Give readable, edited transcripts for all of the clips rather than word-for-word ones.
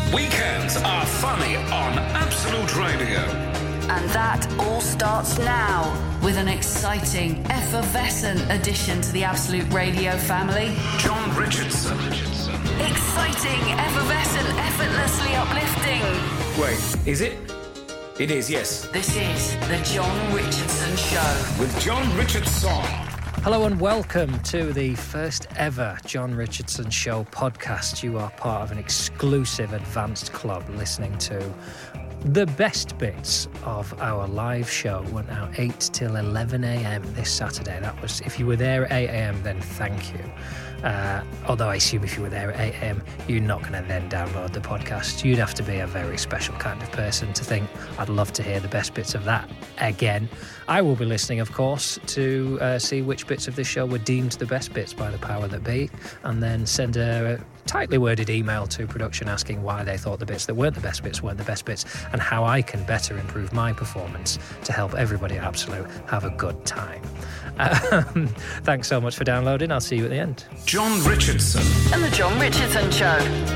Weekends are funny on Absolute Radio. And that all starts now with an exciting, effervescent addition to the Absolute Radio family. John Richardson. Exciting, effervescent, effortlessly uplifting. Wait, is it? It is, yes. This is the John Richardson Show. With John Richardson. Hello and welcome to the first ever John Richardson Show podcast. You are part of an exclusive advanced club listening to the best bits of our live show. Went out 8 till 11 a.m. this Saturday. That was, if you were there at 8 a.m, then thank you. Although I assume if you were there at 8 a.m, you're not going to then download the podcast. You'd have to be a very special kind of person to think, I'd love to hear the best bits of that again. I will be listening, of course, to see which bits of this show were deemed the best bits by the power that be, and then send a tightly worded email to production asking why they thought the bits that weren't the best bits weren't the best bits, and how I can better improve my performance to help everybody at Absolute have a good time. Thanks so much for downloading. I'll see you at the end. John Richardson. And the John Richardson Show.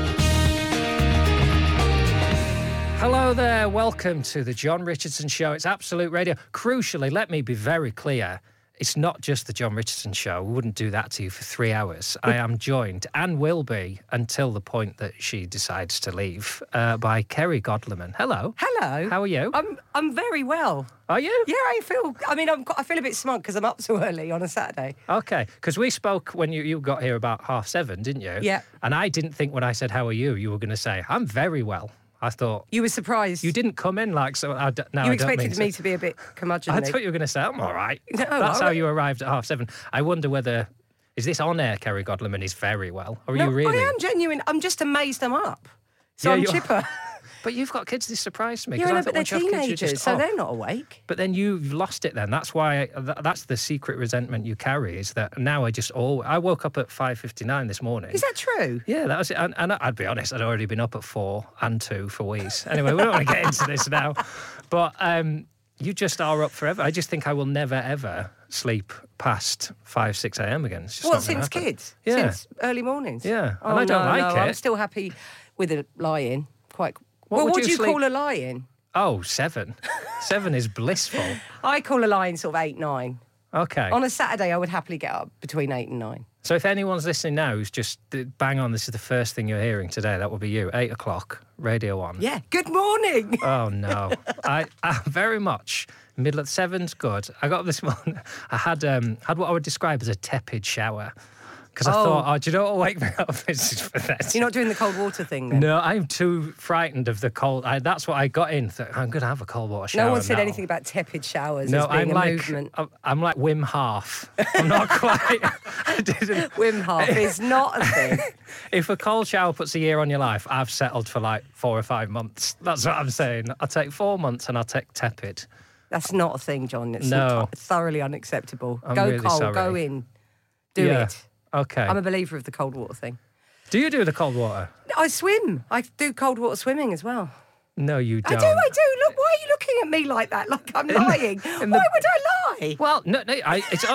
Hello there, welcome to the John Richardson Show. It's Absolute Radio. Crucially, let me be very clear, it's not just the John Richardson Show. We wouldn't do that to you for 3 hours. I am joined, and will be until the point that she decides to leave, by Kerry Godleman. Hello. Hello. How are you? I'm very well. Are you? Yeah, I feel a bit smug because I'm up so early on a Saturday. Okay, because we spoke when you got here about 7:30, didn't you? Yeah. And I didn't think when I said, how are you were going to say, I'm very well. I thought... You were surprised. You didn't come in like... so. You expected me to be a bit curmudgeonly. I thought you were going to say, I'm all right. No, That's how you arrived at 7:30. I wonder whether... Is this on air, Kerry Godleman is very well? Or are you really... I am genuine. I'm just amazed I'm up. So Yeah, I'm you're- chipper. But you've got kids, this surprised me. Yeah, 'cause I I know, thought but they're once you have kids, you're teenagers, just so off. they're not awake. But then you've lost it then. That's why... that's the secret resentment you carry, is that now I woke up at 5:59 this morning. Is that true? Yeah, that was it. And I'd be honest, I'd already been up at 4 and 2 for weeks. Anyway, we don't want to get into this now. But you just are up forever. I just think I will never, ever sleep past 5, 6 a.m. again. It's just What, not gonna since happen. kids? Yeah. Since early mornings? Yeah, Oh, and I don't no, like no, it. I'm still happy with a lie-in. What Well, would what you do you sleep- call a lie-in? Oh, 7. 7 is blissful. I call a lie-in sort of 8, 9. Okay. On a Saturday, I would happily get up between 8 and 9. So if anyone's listening now who's just bang on, this is the first thing you're hearing today, that will be you. 8 o'clock, Radio 1. Yeah, good morning. Oh, no. I very much. Middle of 7's good. I got up this morning. I had what I would describe as a tepid shower. Because I thought, do you know what will wake me up? This is for that. You're not doing the cold water thing then? No, I'm too frightened of the cold. That's what I got in. I'm going to have a cold water shower. No one said now. anything about tepid showers No, as being I'm a like movement. I'm like Wim Hof. I'm not quite. I didn't. Wim Hof is not a thing. If a cold shower puts a year on your life, I've settled for like 4 or 5 months. That's what I'm saying. I'll take 4 months and I'll take tepid. That's not a thing, John. It's No. thoroughly unacceptable. I'm Go really cold, sorry. go in. Do Yeah. it. Okay. I'm a believer of the cold water thing. Do you do the cold water? I swim. I do cold water swimming as well. No, you don't. I do. Look, why are you looking at me like that? Like I'm lying. Why would I lie? Well, no, it's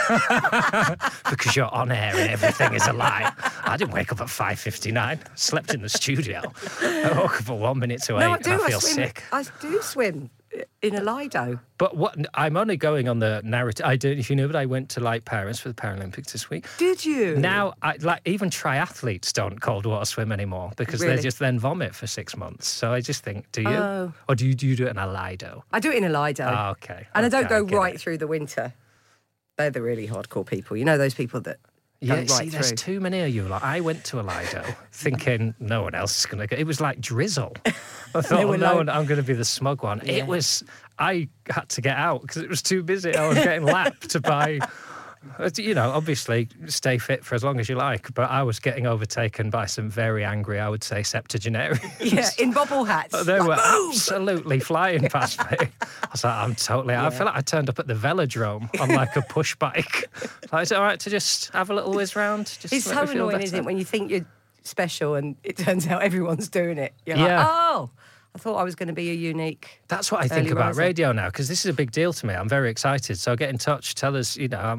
because you're on air and everything is a lie. I didn't wake up at 5:59. Slept in the studio. I woke up at 1 minute to 8. No, I do. And I feel swim. sick. I do swim in a Lido. But what I'm only going on the narrative. I don't, if you know, but I went to Light Parents for the Paralympics this week. Did you? Now, even triathletes don't cold water swim anymore because Really? they just then vomit for 6 months. So I just think, do you? Oh. Or do you do it in a Lido? I do it in a Lido. Oh, okay. And I don't Okay, go get right it. through the winter. They're the really hardcore people. You know those people that Yeah, go right see, there's through. too many of you. Like, I went to a Lido thinking no one else is going to go. It was like drizzle. I thought, were no low. one, I'm going to be the smug one. Yeah. It was, I had to get out because it was too busy. I was getting lapped by, obviously stay fit for as long as you like, but I was getting overtaken by some very angry, I would say, septuagenarians. Yeah, in bobble hats. They Like, were "Move!" absolutely flying past me. I was like, I feel like I turned up at the velodrome on like a push bike. Like, is it all right to just have a little whiz round? Just It's let so me feel annoying, better? isn't it, when you think you're special and it turns out everyone's doing it. You're Yeah. like, oh, I thought I was going to be a unique. That's what I think early about riser. radio now, because this is a big deal to me. I'm very excited. So get in touch. Tell us,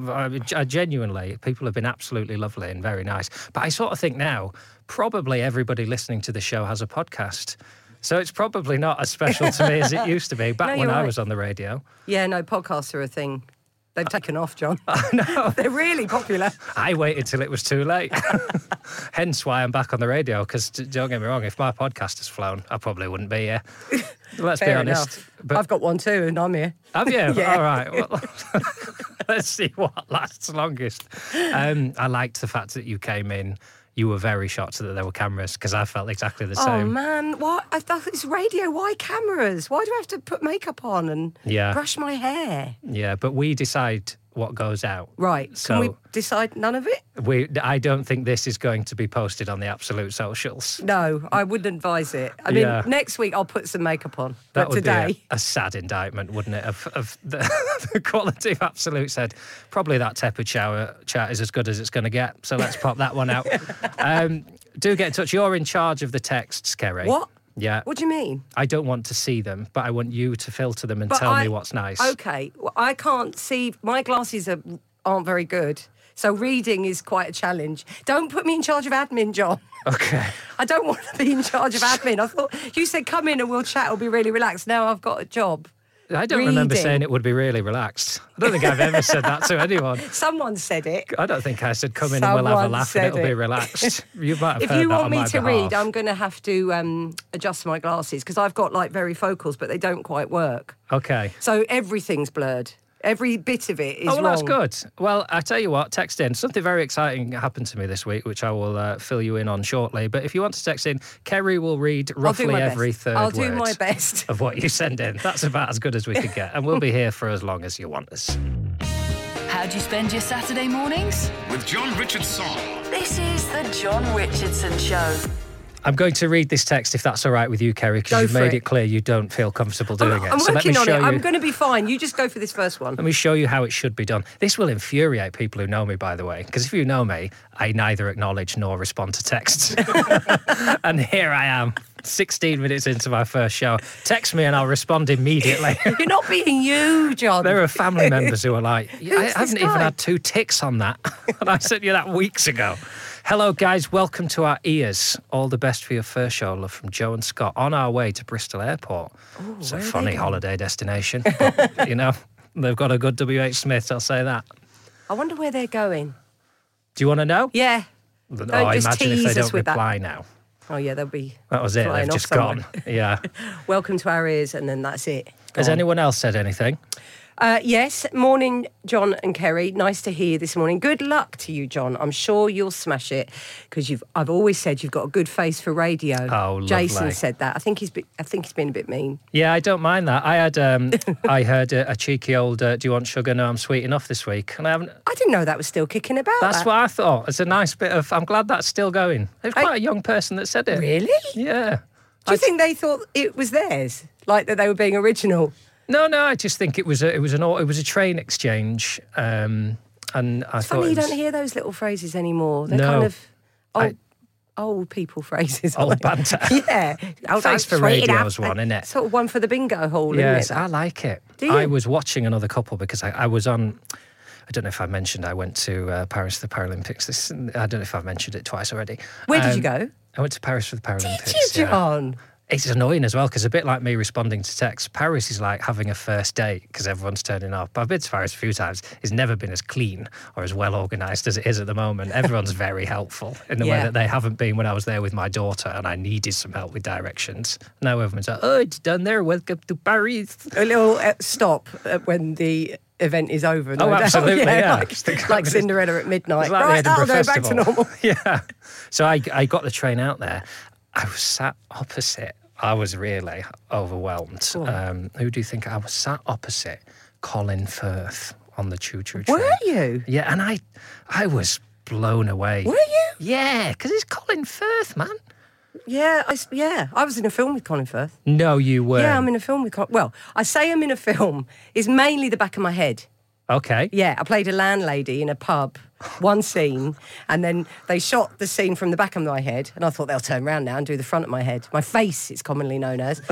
I genuinely, people have been absolutely lovely and very nice. But I sort of think now, probably everybody listening to the show has a podcast. So it's probably not as special to me as it used to be back No, when you're I right. was on the radio. Yeah, no, podcasts are a thing. They've taken off, John. No, They're really popular. I waited till it was too late. Hence why I'm back on the radio, because don't get me wrong, if my podcast has flown, I probably wouldn't be here. Let's be Fair honest. enough. But I've got one too, and I'm here. have you? Yeah. All right. Well, let's see what lasts longest. I liked the fact that you came in. You were very shocked that there were cameras, because I felt exactly the Oh same. man, what? I thought it's radio. Why cameras? Why do I have to put makeup on and Yeah. brush my hair? Yeah, but we decide what goes out. Right. So- Can we decide none of it? I don't think this is going to be posted on the Absolute socials. No, I wouldn't advise it. I mean, Yeah. next week I'll put some makeup on. That but would today, be a sad indictment, wouldn't it, of the quality of Absolute said, probably that tepid shower chat is as good as it's going to get, so let's pop that one out. Do get in touch. You're in charge of the texts, Kerry. What? Yeah. What do you mean? I don't want to see them, but I want you to filter them and But tell me what's nice. Okay, well, I can't see. My glasses aren't very good, so reading is quite a challenge. Don't put me in charge of admin, John. Okay. I don't want to be in charge of admin. I thought you said come in and we'll chat. It'll be really relaxed. Now I've got a job. I don't remember Reading. saying it would be really relaxed. I don't think I've ever said that to anyone. Someone said it. I don't think I said come in and we'll have a Someone laugh and said it'll be it. relaxed. You might have If heard you that want on me my to behalf. read, I'm going to have to adjust my glasses because I've got like varifocals, but they don't quite work. Okay. So everything's blurred. Every bit of it is Oh, well, wrong. that's good. Well, I tell you what, text in. Something very exciting happened to me this week, which I will fill you in on shortly. But if you want to text in, Kerry will read I'll do roughly my every best. third I'll do word my best. of what you send in. That's about as good as we could get. And we'll be here for as long as you want us. How do you spend your Saturday mornings? With John Richardson. This is the John Richardson Show. I'm going to read this text, if that's all right with you, Kerry, because Go you've for made it. it clear you don't feel comfortable doing it. I'm So let me working on show it. you. I'm going to be fine. You just go for this first one. Let me show you how it should be done. This will infuriate people who know me, by the way, because if you know me, I neither acknowledge nor respond to texts. And here I am, 16 minutes into my first show. Text me and I'll respond immediately. You're not being you, John. There are family members who are like, I this haven't even guy? had 2 ticks on that. And I sent you that weeks ago. Hello, guys. Welcome to our ears. All the best for your first show. Love from Joe and Scott. On our way to Bristol Airport. It's a where are they funny going? holiday destination. But, you know, they've got a good W.H. Smith, I'll say that. I wonder where they're going. Do you want to know? Yeah. Oh, Don't just imagine if tease they us don't with that. reply now. Oh, yeah, they'll be. That was it. flying They've off just somewhere. gone. Yeah. Welcome to our ears, and then that's it. Has Gone. anyone else said anything? Yes, morning, John and Kerry. Nice to hear you this morning. Good luck to you, John. I'm sure you'll smash it because I've always said you've got a good face for radio. Oh, lovely. Jason said that. I think he's been a bit mean. Yeah, I don't mind that. I had, I heard a cheeky old, do you want sugar? No, I'm sweet enough this week. And I haven't. I didn't know that was still kicking about. That's that. what I thought. It's a nice bit of, I'm glad that's still going. It was quite a young person that said it. Really? Yeah. Do you think they thought it was theirs, like that they were being original? No, I just think it was a train exchange. And I It's thought funny it you was don't hear those little phrases anymore. They're No. kind of I- old people phrases. old aren't they? banter. Yeah. Old Face for sweet it Radio's up. one, isn't it? Sort of one for the bingo hall, Yes, isn't it? I like it. Do you? I was watching another couple because I was on. I don't know if I mentioned I went to Paris for the Paralympics. I don't know if I've mentioned it twice already. Where did you go? I went to Paris for the Paralympics. Did you, yeah. John? It's annoying as well because a bit like me responding to texts, Paris is like having a first date because everyone's turning up. I've been to Paris a few times. It's never been as clean or as well organised as it is at the moment. Everyone's very helpful in the way Yeah. that they haven't been when I was there with my daughter and I needed some help with directions. Now everyone's like, oh, it's done there. Welcome to Paris. A little stop when the event is over. no Oh, doubt. absolutely, yeah. Like Cinderella at midnight. It's like the Right, Edinburgh I'll go back to Festival. normal. Yeah. So I got the train out there. I was sat opposite. I was really overwhelmed. Who do you think I was sat opposite? Colin Firth on the choo-choo train. Were you? Yeah, and I was blown away. Were you? Yeah, because it's Colin Firth, man. Yeah, I was in a film with Colin Firth. No, you weren't. Yeah, I'm in a film with Colin. Well, I say I'm in a film is mainly the back of my head. Okay. Yeah, I played a landlady in a pub one scene, and then they shot the scene from the back of my head, and I thought they'll turn around now and do the front of my head. My face, it's commonly known as.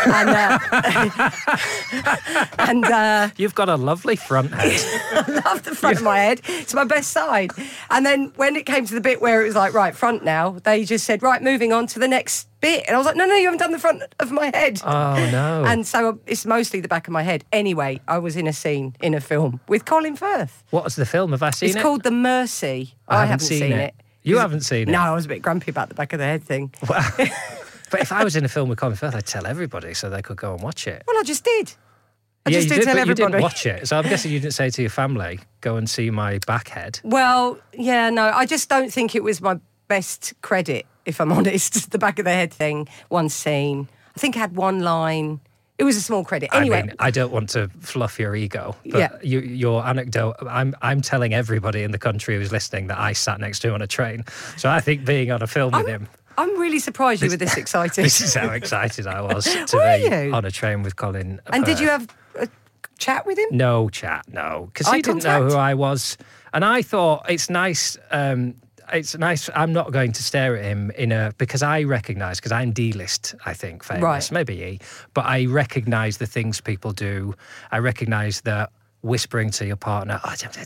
and You've got a lovely front head. I love the front of my head. It's my best side. And then when it came to the bit where it was like, right, front now, they just said, right, moving on to the next bit. And I was like, no, you haven't done the front of my head. Oh, no. And so it's mostly the back of my head. Anyway, I was in a scene in a film with Colin Firth. What was the film? Have I seen it? It's called The Mercy. I haven't seen it. You haven't seen it? No, I was a bit grumpy about the back of the head thing. Well, but if I was in a film with Colin Firth, I'd tell everybody so they could go and watch it. Well, I just did. I Yeah, just you did tell but everybody. you didn't watch it. So I'm guessing you didn't say to your family, go and see my back head. Well, yeah, no, I just don't think it was my best credit, if I'm honest. The back of the head thing, one scene. I think I had one line. It was a small credit. Anyway. I mean, I don't want to fluff your ego, but Yeah. your anecdote, I'm telling everybody in the country who's listening that I sat next to him on a train. So I think being on a film with him, I'm really surprised you were this excited. this is how excited I was to Were be you? on a train with Colin And did Firth. you have a chat with him? No chat, no. Because Eye he didn't know contact? who I was. And I thought it's nice. It's nice. I'm not going to stare at him because I recognise, because I'm D-list, I think, famous, Right. maybe E, but I recognise the things people do. I recognise that whispering to your partner,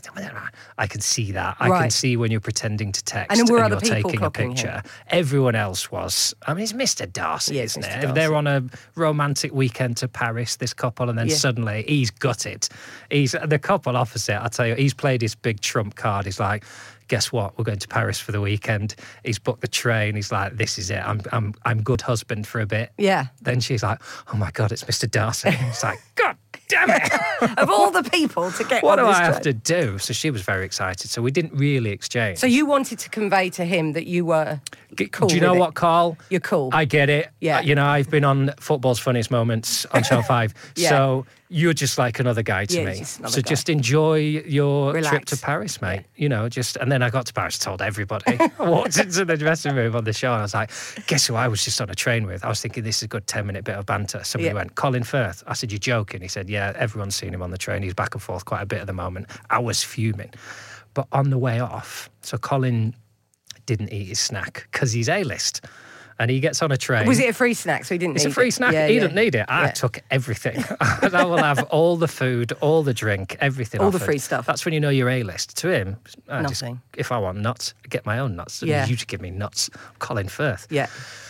I can see that. I can Right. see when you're pretending to text And then were you're other people taking a clocking him? picture. Everyone else was. I mean, it's Mr. Darcy, Yeah, it's isn't Mr. it? Darcy. They're on a romantic weekend to Paris, this couple, and then Yeah. suddenly he's gutted. He's the couple opposite. I tell you, he's played his big trump card. He's like, guess what? We're going to Paris for the weekend. He's booked the train. He's like, this is it. I'm good husband for a bit. Yeah. Then she's like, oh my God, it's Mr. Darcy. It's like, God damn it. Of all the people to get What on do this I have train. to do? So she was very excited. So we didn't really exchange. So you wanted to convey to him that you were cool Do you know with what, it. Carl? You're cool. I get it. Yeah. You know, I've been on Football's Funniest Moments on Channel 5. Yeah. So you're just like another guy to Yeah, me. just another So guy. just enjoy your trip Relax. to Paris, mate. You know, and then I got to Paris, told everybody. I walked into the dressing room on the show and I was like, guess who I was just on a train with? I was thinking this is a good 10-minute bit of banter. Somebody Yeah. went, Colin Firth. I said, you're joking? He said, yeah, everyone's seen him on the train. He's back and forth quite a bit at the moment. I was fuming. But on the way off, so Colin didn't eat his snack because he's A-list. And he gets on a train. Was it a free snack? So he didn't It's need a free it? snack. Yeah, He yeah. didn't need it. I Yeah. took everything. I will have all the food, all the drink, everything All the offered. free stuff. That's when you know you're A-list. To him, Nothing. If I want nuts, I get my own nuts. And Yeah. you just give me nuts. Colin Firth. Yeah.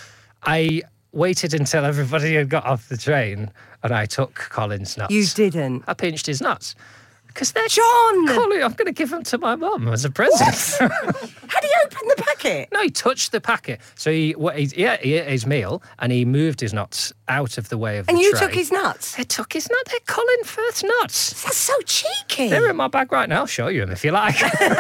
I waited until everybody had got off the train and I took Colin's nuts. You didn't. I pinched his nuts. Because they're John! Colin, I'm going to give them to my mum as a present. How do you open the packet? No, he touched the packet. So he ate his meal and he moved his nuts out of the way of And the you tray. took his nuts? I took his nuts. They're Colin Firth's nuts. That's so cheeky. They're in my bag right now. I'll show you them if you like.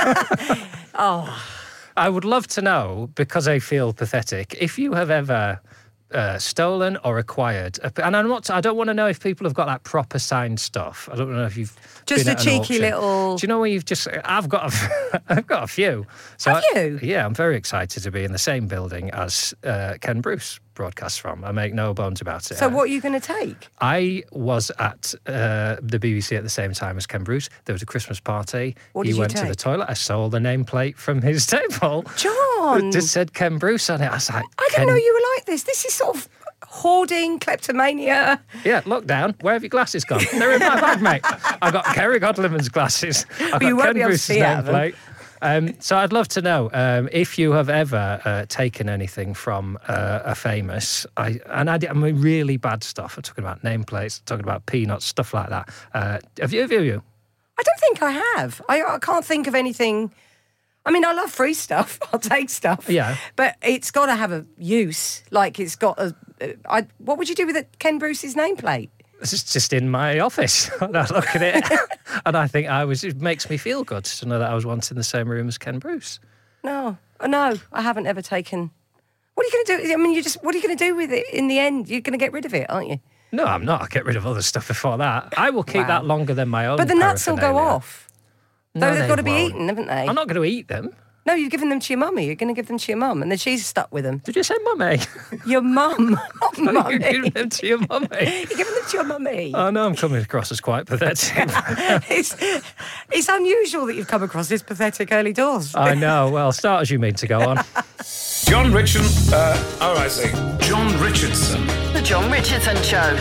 Oh, I would love to know, because I feel pathetic, if you have ever stolen or acquired, and I don't want to know if people have got that proper signed stuff. I don't know if you've Just been a at an cheeky auction. little- Do you know where you've just? I've got a few. So Have you? Yeah, I'm very excited to be in the same building as Ken Bruce broadcasts from. I make no bones about it. so what are you going to take? I was at the BBC at the same time as Ken Bruce. There was a Christmas party. What he did you went to the take? toilet. I stole the nameplate from his table. John! It just said Ken Bruce on it. I was like, I didn't know you were like this. This is sort of hoarding, kleptomania. Yeah, look down. Where have your glasses gone? They're in my bag, mate. I got Kerry Godliman's glasses. I got you won't Ken be able to Bruce's see out of them. nameplate. So I'd love to know if you have ever taken anything from a famous. I mean, really bad stuff. I'm talking about nameplates, talking about peanuts, stuff like that. Have you? I don't think I have. I can't think of anything. I mean, I love free stuff. I'll take stuff. Yeah. But it's got to have a use. Like, it's got a... what would you do with Ken Bruce's nameplate? It's just in my office. And I look at it and I think it makes me feel good to know that I was once in the same room as Ken Bruce. No, I haven't ever taken... What are you going to do? I mean, what are you going to do with it in the end? You're going to get rid of it, aren't you? No, I'm not. I'll get rid of other stuff before that. I will keep Wow. that longer than my own But the nuts will go paraphernalia. off. No, They've they got to be won't. eaten, haven't they? I'm not going to eat them. No, you've given them to your mummy. You're going to give them to your mum, and then she's stuck with them. Did you say mummy? Your mum, not mummy. You're giving them to your mummy. You're giving them to your mummy. Oh, no, I'm coming across as quite pathetic. It's unusual that you've come across this pathetic early doors. I know. Well, start as you mean to go on. John Richardson. John Richardson. The John Richardson Show.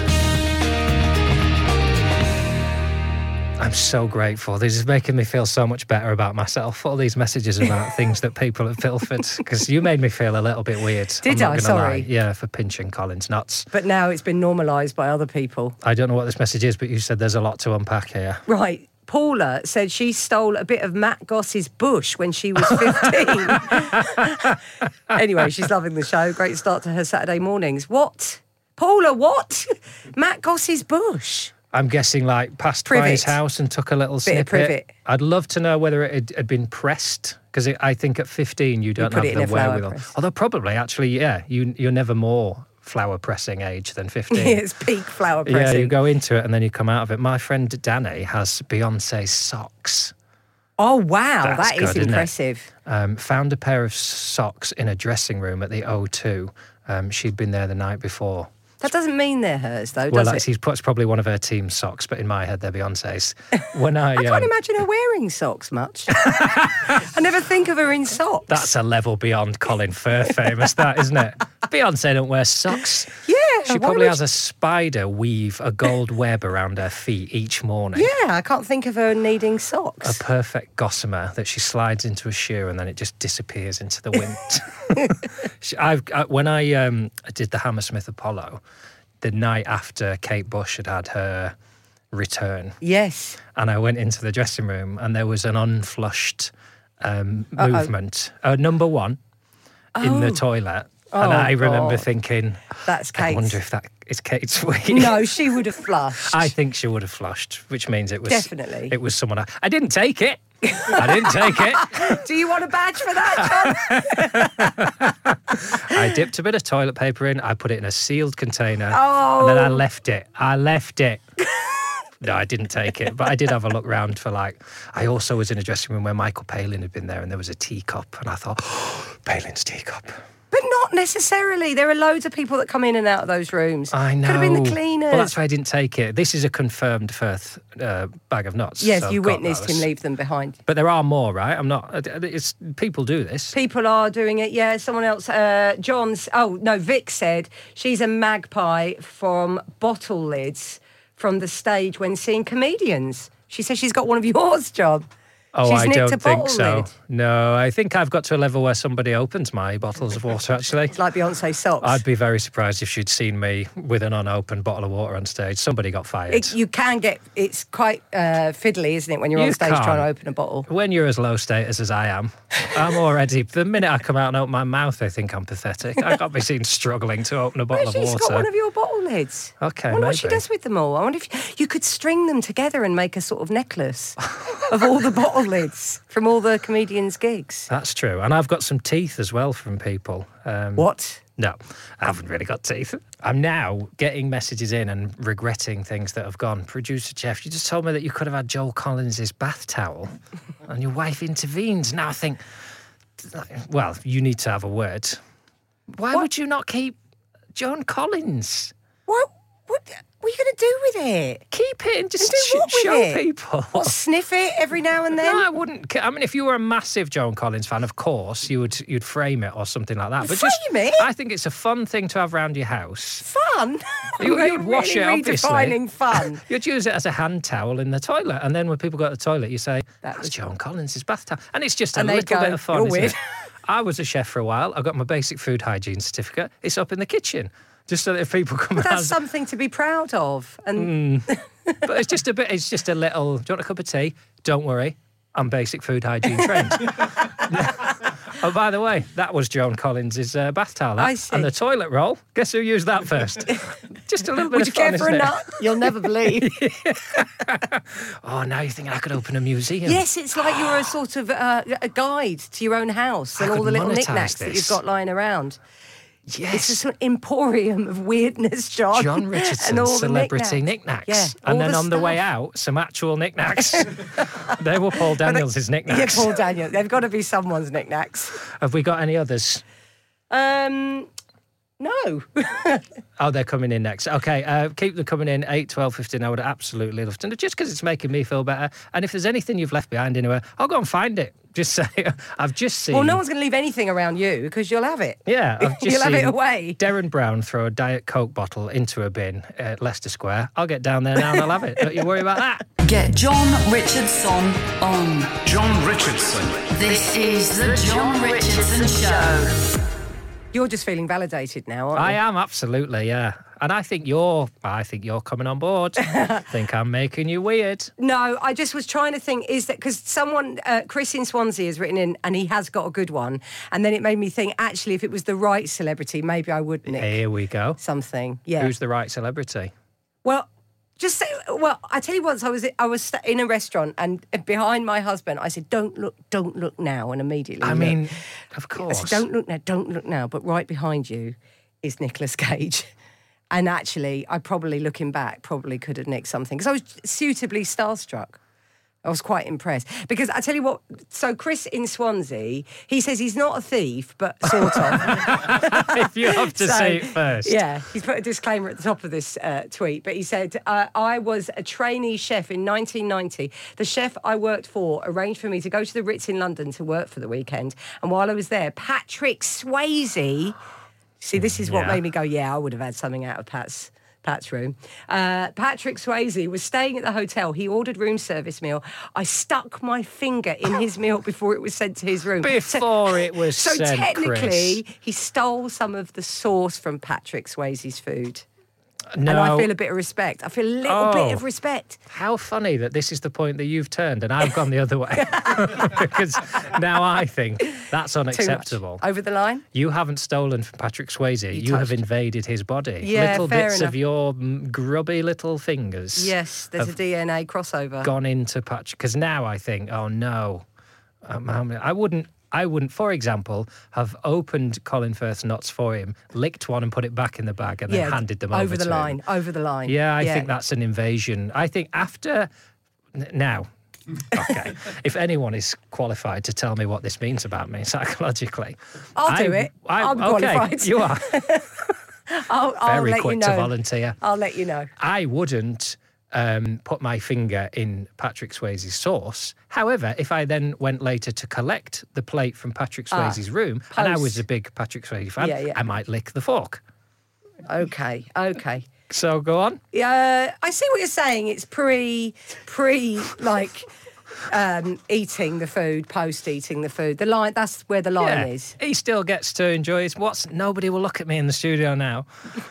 I'm so grateful. This is making me feel so much better about myself. All these messages about things that people have pilfered. Because you made me feel a little bit weird. Did I? Sorry. Lie. Yeah, for pinching Colin's nuts. But now it's been normalised by other people. I don't know what this message is, but you said there's a lot to unpack here. Right. Paula said she stole a bit of Matt Goss's bush when she was 15. Anyway, she's loving the show. Great start to her Saturday mornings. What? Paula, what? Matt Goss's bush? I'm guessing like past Brian's house and took a little snippet. Privet. I'd love to know whether it had been pressed, because I think at 15 you don't have the wherewithal. Although probably, actually, yeah, you're never more flower pressing age than 15. It's peak flower pressing. Yeah, you go into it and then you come out of it. My friend Danny has Beyonce's socks. Oh, wow. That's that is good, impressive. Found a pair of socks in a dressing room at the O2. She'd been there the night before. That doesn't mean they're hers, though, Well, does it? It's probably one of her team's socks, but in my head, they're Beyonce's. When I can't imagine her wearing socks much. I never think of her in socks. That's a level beyond Colin Firth famous, that, isn't it? Beyonce don't wear socks. Yeah. She probably has a spider weave a gold web around her feet each morning. Yeah, I can't think of her needing socks. A perfect gossamer that she slides into a shoe and then it just disappears into the wind. When I did the Hammersmith Apollo, the night after Kate Bush had her return. Yes. And I went into the dressing room and there was an unflushed movement. Number one in the toilet. And I remember thinking, that's Kate. I wonder if that is Kate's wee. No, she would have flushed. I think she would have flushed, which means it was... Definitely. It was someone... I didn't take it. I didn't take it. Do you want a badge for that, John? I dipped a bit of toilet paper in. I put it in a sealed container. Oh. And then I left it. No, I didn't take it, but I did have a look round for I also was in a dressing room where Michael Palin had been there and there was a teacup and I thought, Palin's teacup. But not necessarily. There are loads of people that come in and out of those rooms. I know. Could have been the cleaners. Well, that's why I didn't take it. This is a confirmed Firth bag of nuts. Yes, so you I've got witnessed those. him leave them behind. But there are more, right? I'm not... people do this. People are doing it, yeah. Someone else, Vic said she's a magpie from bottle lids from the stage when seeing comedians. She says she's got one of yours, John. Oh, She's I nicked a don't think bottle so. lid. No, I think I've got to a level where somebody opens my bottles of water, actually. It's like Beyonce socks. I'd be very surprised if she'd seen me with an unopened bottle of water on stage. Somebody got fired. You can get... It's quite fiddly, isn't it, when you're on stage trying to open a bottle? When you're as low status as I am, I'm already... The minute I come out and open my mouth, they think I'm pathetic. I can't be seen struggling to open a bottle of water. She's got one of your bottle lids. Okay, I wonder what maybe. she does with them all. I wonder if you could string them together and make a sort of necklace of all the bottle lids from all the comedians' gigs. That's true. And I've got some teeth as well from people. What? No, I haven't really got teeth. I'm now getting messages in and regretting things that have gone. Producer Jeff, you just told me that you could have had Joel Collins' bath towel and your wife intervenes. Now I think, well, you need to have a word. Why would you not keep Joan Collins? What are you going to do with it? Keep it and just do what with show it? people. What, sniff it every now and then? No, I wouldn't. I mean, if you were a massive Joan Collins fan, of course, you'd frame it or something like that. But Frame it? I think it's a fun thing to have around your house. Fun? You'd wash really it, obviously. redefining fun. You'd use it as a hand towel in the toilet, and then when people go to the toilet, you say, That's "That's Joan Collins' bath towel," and it's just a And they'd little go, bit of fun. "You're isn't weird." it? I was a chef for a while. I got my basic food hygiene certificate. It's up in the kitchen, just so that if people come But around. that's something to be proud of. And But it's just a bit. It's just a little. Do you want a cup of tea? Don't worry, I'm basic food hygiene trained. Oh, by the way, that was Joan Collins' bath towel. I see. And the toilet roll. Guess who used that first? Just a little bit would of you fun, care for a isn't it? nut? You'll never believe. Oh, now you're thinking I could open a museum. Yes, it's like you're a sort of a guide to your own house and I all the could little monetise knickknacks that this. you've got lying around. Yes. It's just an emporium of weirdness, John. John Richardson, and all the celebrity knickknacks. Yeah, and all then the on the way stuff. out, some actual knicknacks. They were Paul Daniels' Yeah, knickknacks. Paul Daniels. They've got to be someone's knickknacks. Have we got any others? No. Oh, they're coming in next. Okay, keep them coming in, 8, 12, 15. I would absolutely love to. Just because it's making me feel better. And if there's anything you've left behind anywhere, I'll go and find it. Just say, I've just seen... Well, no one's going to leave anything around you because you'll have it. Yeah, I've just You'll have it seen away. Darren Brown throw a Diet Coke bottle into a bin at Leicester Square. I'll get down there now and I'll have it. Don't you worry about that. Get John Richardson on. John Richardson. This is the John Richardson Show. You're just feeling validated now, aren't you? I am, absolutely, yeah. And I think you're coming on board. Think I'm making you weird. No, I just was trying to think, is that because someone, Chris in Swansea has written in and he has got a good one. And then it made me think, actually, if it was the right celebrity, maybe I would nick Here we go. something. Yeah. Who's the right celebrity? Well, I tell you once I was in a restaurant and behind my husband, I said, don't look now. And immediately, I mean, of I course. said, don't look now. But right behind you is Nicolas Cage. And actually, I probably, looking back, probably could have nicked something because I was suitably starstruck. I was quite impressed. Because I tell you what, so Chris in Swansea, he says he's not a thief, but sort of. If you have to say it first. Yeah, he's put a disclaimer at the top of this tweet, but he said, I was a trainee chef in 1990. The chef I worked for arranged for me to go to the Ritz in London to work for the weekend. And while I was there, Patrick Swayze... See, this is what Yeah. made me go, yeah, I would have had something out of Pat's room. Patrick Swayze was staying at the hotel. He ordered room service meal. I stuck my finger in his meal before it was sent to his room. Before it was so sent, technically, Chris. he stole some of the sauce from Patrick Swayze's food. No. And I feel a bit of respect. I feel a little bit of respect. How funny that this is the point that you've turned and I've gone the other way. Because now I think that's Too much. unacceptable. Over the line? You haven't stolen from Patrick Swayze. You have touched. invaded his body. Yeah, little fair bits enough. of your grubby little fingers. Yes, there's a DNA crossover. Gone into Patrick. Because now I think, oh no. I wouldn't, for example, have opened Colin Firth's nuts for him, licked one and put it back in the bag and then handed them over the to line. him. Over the line. Yeah, I think that's an invasion. I think after... Now, okay, if anyone is qualified to tell me what this means about me psychologically... I'll do it. I'm qualified. Okay, you are. I'll Very let quick you know. to volunteer. I'll let you know. I wouldn't put my finger in Patrick Swayze's sauce. However, if I then went later to collect the plate from Patrick Swayze's room, and I was a big Patrick Swayze fan, Yeah. I might lick the fork. Okay. So go on. Yeah, I see what you're saying. It's pre like eating the food, post eating the food. The line, that's where the line is. He still gets to enjoy his... Nobody will look at me in the studio now.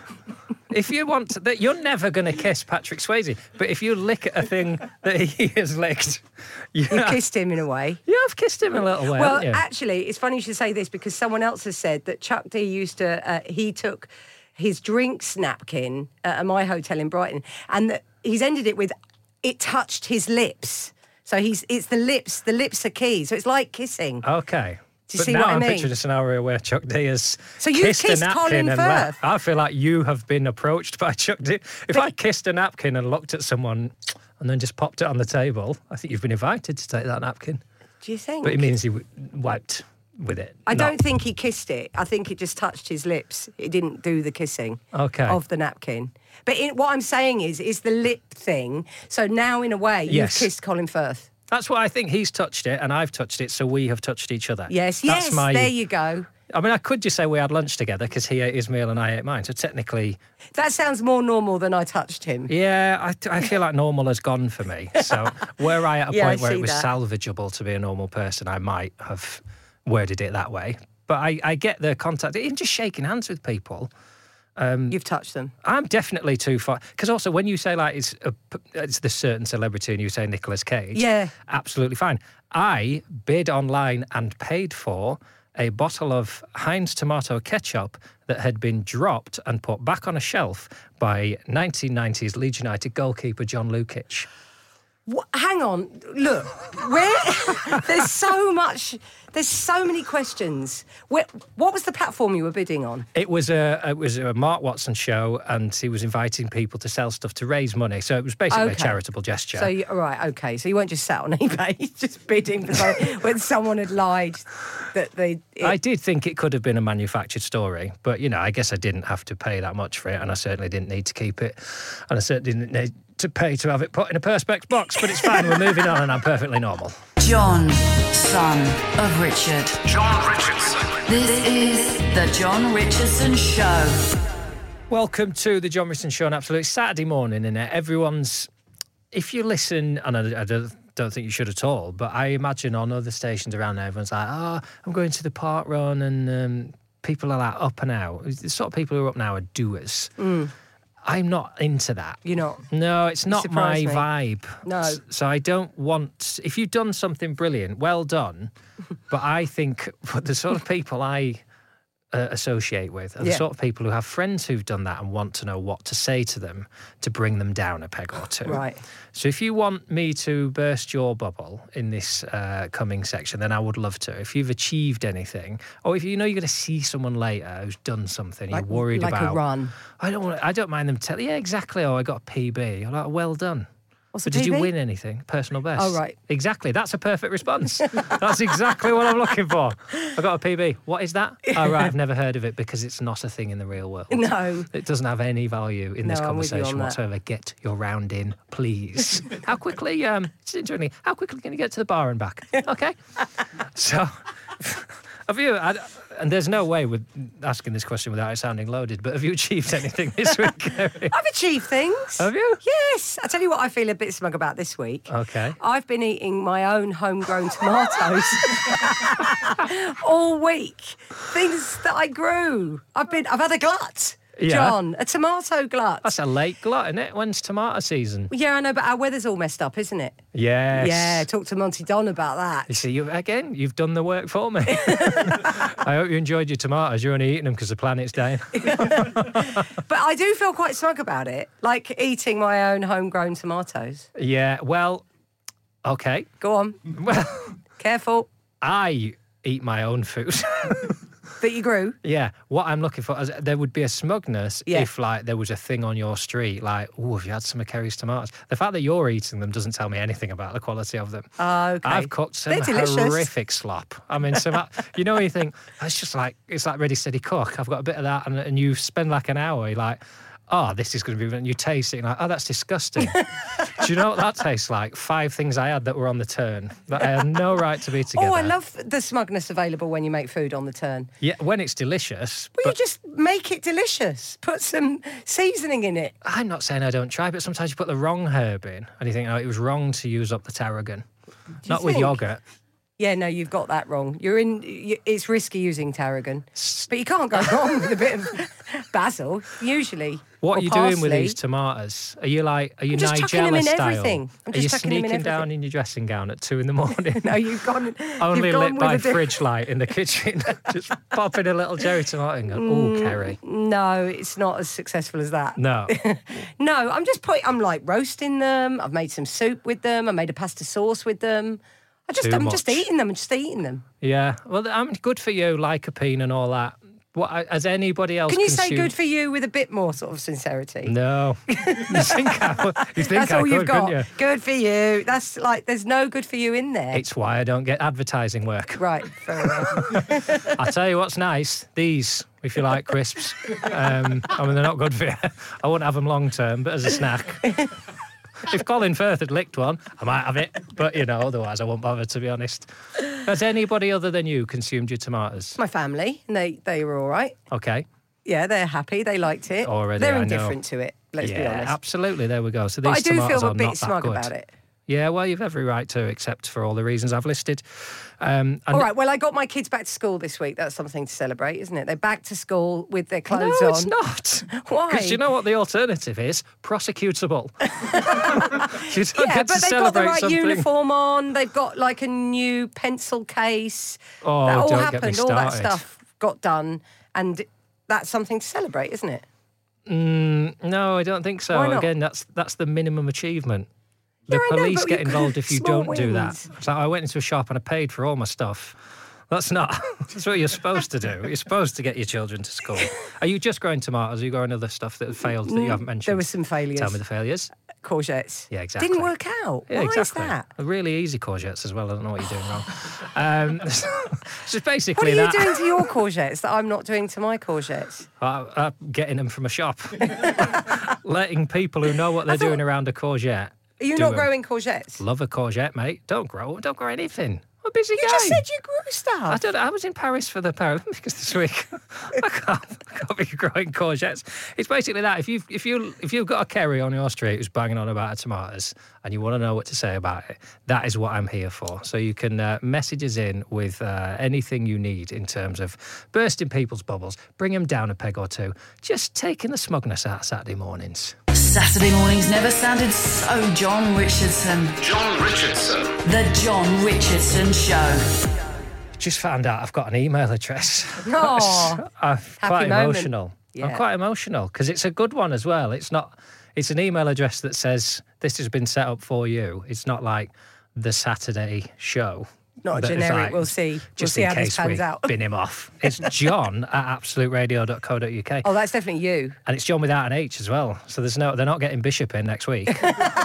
If you want to... You're never going to kiss Patrick Swayze, but if you lick at a thing that he has licked... You kissed him in a way. You have kissed him a little way, Well, haven't you? actually, it's funny you should say this because someone else has said that Chuck D used to... he took his drinks napkin at my hotel in Brighton and that he's ended it with, it touched his lips. So it's the lips. The lips are key. So it's like kissing. Okay. Do you But see now what I I'm mean? picturing a scenario where Chuck D has So you kissed a kissed napkin Colin and Firth? I feel like you have been approached by Chuck D. If I kissed a napkin and looked at someone and then just popped it on the table, I think you've been invited to take that napkin. Do you think? But it means he wiped with it. I not- don't think he kissed it. I think it just touched his lips. It didn't do the kissing of the napkin. But what I'm saying is the lip thing. So now, in a way, Yes. you've kissed Colin Firth. That's what I think. He's touched it and I've touched it, so we have touched each other. Yes, That's there you go. I mean, I could just say we had lunch together because he ate his meal and I ate mine. So technically... That sounds more normal than I touched him. Yeah, I feel like normal has gone for me. So were I at a Yeah, point I where it see was that. salvageable to be a normal person, I might have worded it that way. But I get the contact, even just shaking hands with people. You've touched them. I'm definitely too far. Because also when you say like it's the certain celebrity and you say Nicolas Cage, Yeah. absolutely fine. I bid online and paid for a bottle of Heinz tomato ketchup that had been dropped and put back on a shelf by 1990s Leeds United goalkeeper John Lukic. Hang on, look, there's so many questions. What was the platform you were bidding on? It was a Mark Watson show, and he was inviting people to sell stuff to raise money. So it was basically a charitable gesture. So so you weren't just sat on eBay just bidding for something when someone had lied that I did think it could have been a manufactured story, but I guess I didn't have to pay that much for it, and I certainly didn't need to keep it, and I certainly didn't need to pay to have it put in a Perspex box, but it's fine, we're moving on and I'm perfectly normal. John, son of Richard. John Richardson. This is the John Richardson Show. Welcome to the John Richardson Show on Absolute. Saturday morning, innit? Everyone's... If you listen, and I don't think you should at all, but I imagine on other stations around there, everyone's like, I'm going to the park run, and people are like up and out. The sort of people who are up now are doers. I'm not into that. You're not? No, it's not my vibe. No. So I don't want... If you've done something brilliant, well done. But I think the sort of people I associate with are the sort of people who have friends who've done that and want to know what to say to them to bring them down a peg or two. Right. So if you want me to burst your bubble in this coming section, then I would love to. If you've achieved anything, or if you're going to see someone later who's done something you're worried about. Like a run. I don't mind them telling, exactly, I got a PB. I'm like, well done. What's a But did PB? you win anything? Personal best? Oh, right. Exactly. That's a perfect response. That's exactly what I'm looking for. I got a PB. What is that? Oh, right. I've never heard of it because it's not a thing in the real world. No. It doesn't have any value in this I'm with you conversation on that. whatsoever. Get your round in, please. How quickly, how quickly can you get to the bar and back? Okay. So, have you, and there's no way with asking this question without it sounding loaded, but have you achieved anything this week, Kerry? I've achieved things. Have you? Yes. I tell you what I feel a bit smug about this week. Okay. I've been eating my own homegrown tomatoes all week. Things that I grew. I've had a glut. Yeah. John, a tomato glut. That's a late glut, isn't it? When's tomato season? Yeah, I know, but our weather's all messed up, isn't it? Yes. Yeah, talk to Monty Don about that. You see, you've done the work for me. I hope you enjoyed your tomatoes. You're only eating them because the planet's dying. But I do feel quite smug about it, like eating my own homegrown tomatoes. Yeah, well, okay. Go on. Well, Careful. I eat my own food. That you grew? Yeah, what I'm looking for is there would be a smugness Yeah. if, like, there was a thing on your street, like, oh, have you had some of Kerry's tomatoes? The fact that you're eating them doesn't tell me anything about the quality of them. Okay. I've cooked some They're delicious. horrific slop. I mean, you know, you think, it's like ready, steady, cook. I've got a bit of that, and you spend like an hour, you're like, oh, this is going to be... And you taste it, and you're like, oh, that's disgusting. Do you know what that tastes like? 5 things I had that were on the turn that I had no right to be together. Oh, I love the smugness available when you make food on the turn. Yeah, when it's delicious. Well, but you just make it delicious. Put some seasoning in it. I'm not saying I don't try, but sometimes you put the wrong herb in, and you think, oh, it was wrong to use up the tarragon. Not with think? yoghurt. Yeah, no, you've got that wrong. It's risky using tarragon, but you can't go wrong with a bit of basil, usually. What or are you doing with parsley. these tomatoes? Are you I'm just chucking them Nigella in style? everything. I'm Are just you chucking them in sneaking down everything. in your dressing gown at 2 a.m? No, you've gone. Only you've gone lit with by a fridge light in the kitchen. Just popping a little cherry tomato and going, oh, Kerry. No, it's not as successful as that. No. No, I'm like roasting them. I've made some soup with them. I made a pasta sauce with them. I'm just eating them and just eating them. Yeah. Well, good for you, lycopene and all that. What has anybody else Can you consumed? say good for you with a bit more sort of sincerity? No. You think That's I all could, you've got. couldn't you? Good for you. That's like, there's no good for you in there. It's why I don't get advertising work. Right, fair enough. I'll tell you what's nice. These, if you like crisps. I mean, they're not good for you. I wouldn't have them long term, but as a snack. If Colin Firth had licked one, I might have it. But, otherwise I won't bother, to be honest. Has anybody other than you consumed your tomatoes? My family, and they were all right. Okay. Yeah, they're happy. They liked it. Already, they're I know. indifferent to it, let's be honest. Absolutely. There we go. So But I these do tomatoes feel a are bit not that smug good. about it. Yeah, well, you've every right to, except for all the reasons I've listed. And All right, well, I got my kids back to school this week. That's something to celebrate, isn't it? They're back to school with their clothes No, on. it's not. Why? Because you know what the alternative is? Prosecutable. You don't Yeah, get but to they've got the celebrate right something. uniform on. They've got like a new pencil case. Oh, that all don't get me happened. All that started. stuff got done, and that's something to celebrate, isn't it? No, I don't think so. Why not? Again, that's the minimum achievement. The I know, police but get you- involved if you small don't do that. wins. It's like, I went into a shop and I paid for all my stuff. That's not. That's what you're supposed to do. You're supposed to get your children to school. Are you just growing tomatoes? Are you growing other stuff that failed that you haven't mentioned? There were some failures. Tell me the failures. Courgettes. Yeah, exactly. Didn't work out. Yeah, Why exactly. is that? Really easy courgettes as well. I don't know what you're doing wrong. So basically What are you that. doing to your courgettes that I'm not doing to my courgettes? Getting them from a shop. Letting people who know what they're doing around a courgette. Are you do not 'em. growing courgettes? Love a courgette, mate. Don't grow anything. I'm a busy You guy. just said you grew stuff. I was in Paris for the Paralympics this week. I can't be growing courgettes. It's basically that. If you've got a Kerry on your street who's banging on about her tomatoes and you want to know what to say about it, that is what I'm here for. So you can message us in with anything you need in terms of bursting people's bubbles, bring them down a peg or two, just taking the smugness out of Saturday mornings. Saturday mornings never sounded so John Richardson. John Richardson. The John Richardson Show. Just found out I've got an email address. Aw, I'm quite moment. emotional. Yeah. I'm quite emotional because it's a good one as well. It's an email address that says this has been set up for you. It's not like the Saturday show. Not a But it's generic. like, We'll see. Just We'll see in how this case pans we out. bin him off. It's John at absoluteradio.co.uk. Oh, that's definitely you. And it's John without an H as well. So they're not getting Bishop in next week.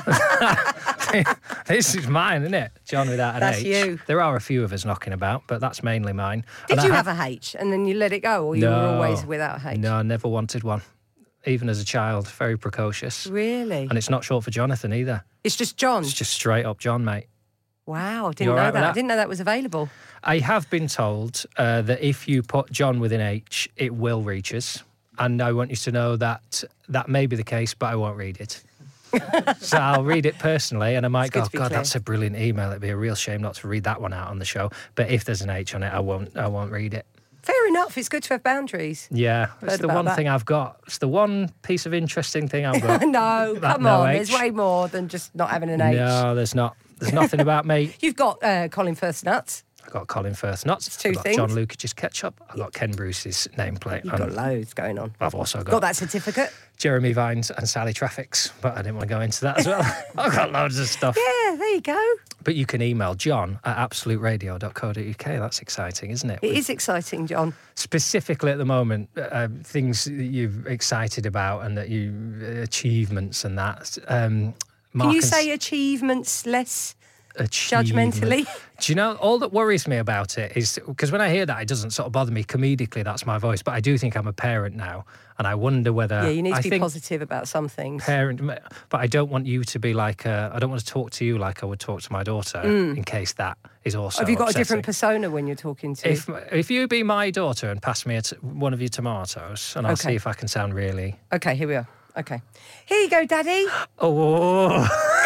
This is mine, isn't it? John without an That's H. you. There are a few of us knocking about, but that's mainly mine. Did And you I have a H and then you let it go, or you were always without a H? No, I never wanted one. Even as a child, very precocious. Really? And it's not short for Jonathan either. It's just John. It's just straight up John, mate. Wow, You didn't all know right with that. I that? didn't know that was available. I have been told that if you put John with an H, it will reach us. And I want you to know that that may be the case, but I won't read it. So I'll read it personally, and I might It's good go, to be God, clear. that's a brilliant email. It'd be a real shame not to read that one out on the show. But if there's an H on it, I won't read it. Fair enough. It's good to have boundaries. Yeah, it's Heard the about one that. thing I've got. It's the one piece of interesting thing I've got. No, That come no on. H. There's way more than just not having an H. No, there's not. There's nothing about me. You've got Colin First Nuts. I got Colin Firth Nuts. two I got things. John Lukacs ketchup. I got Ken Bruce's nameplate. You've got loads going on. I've also Got that certificate? Jeremy Vines and Sally Traffics, but I didn't want to go into that as well. I've got loads of stuff. Yeah, there you go. But you can email John at absoluteradio.co.uk. That's exciting, isn't it? It is exciting, John. Specifically at the moment, things that you're excited about and that achievements and that. Can you say achievements less judgmentally? Do you know, all that worries me about it is, because when I hear that, it doesn't sort of bother me comedically, that's my voice, but I do think I'm a parent now, and I wonder whether... Yeah, you need I to be think positive about some things. parent, but I don't want you to be like, I don't want to talk to you like I would talk to my daughter, in case that is also Have you got a upsetting. different persona when you're talking to? If you be my daughter and pass me one of your tomatoes, and I'll Okay. see if I can sound really... Okay, here we are. Okay. Here you go, Daddy. Oh,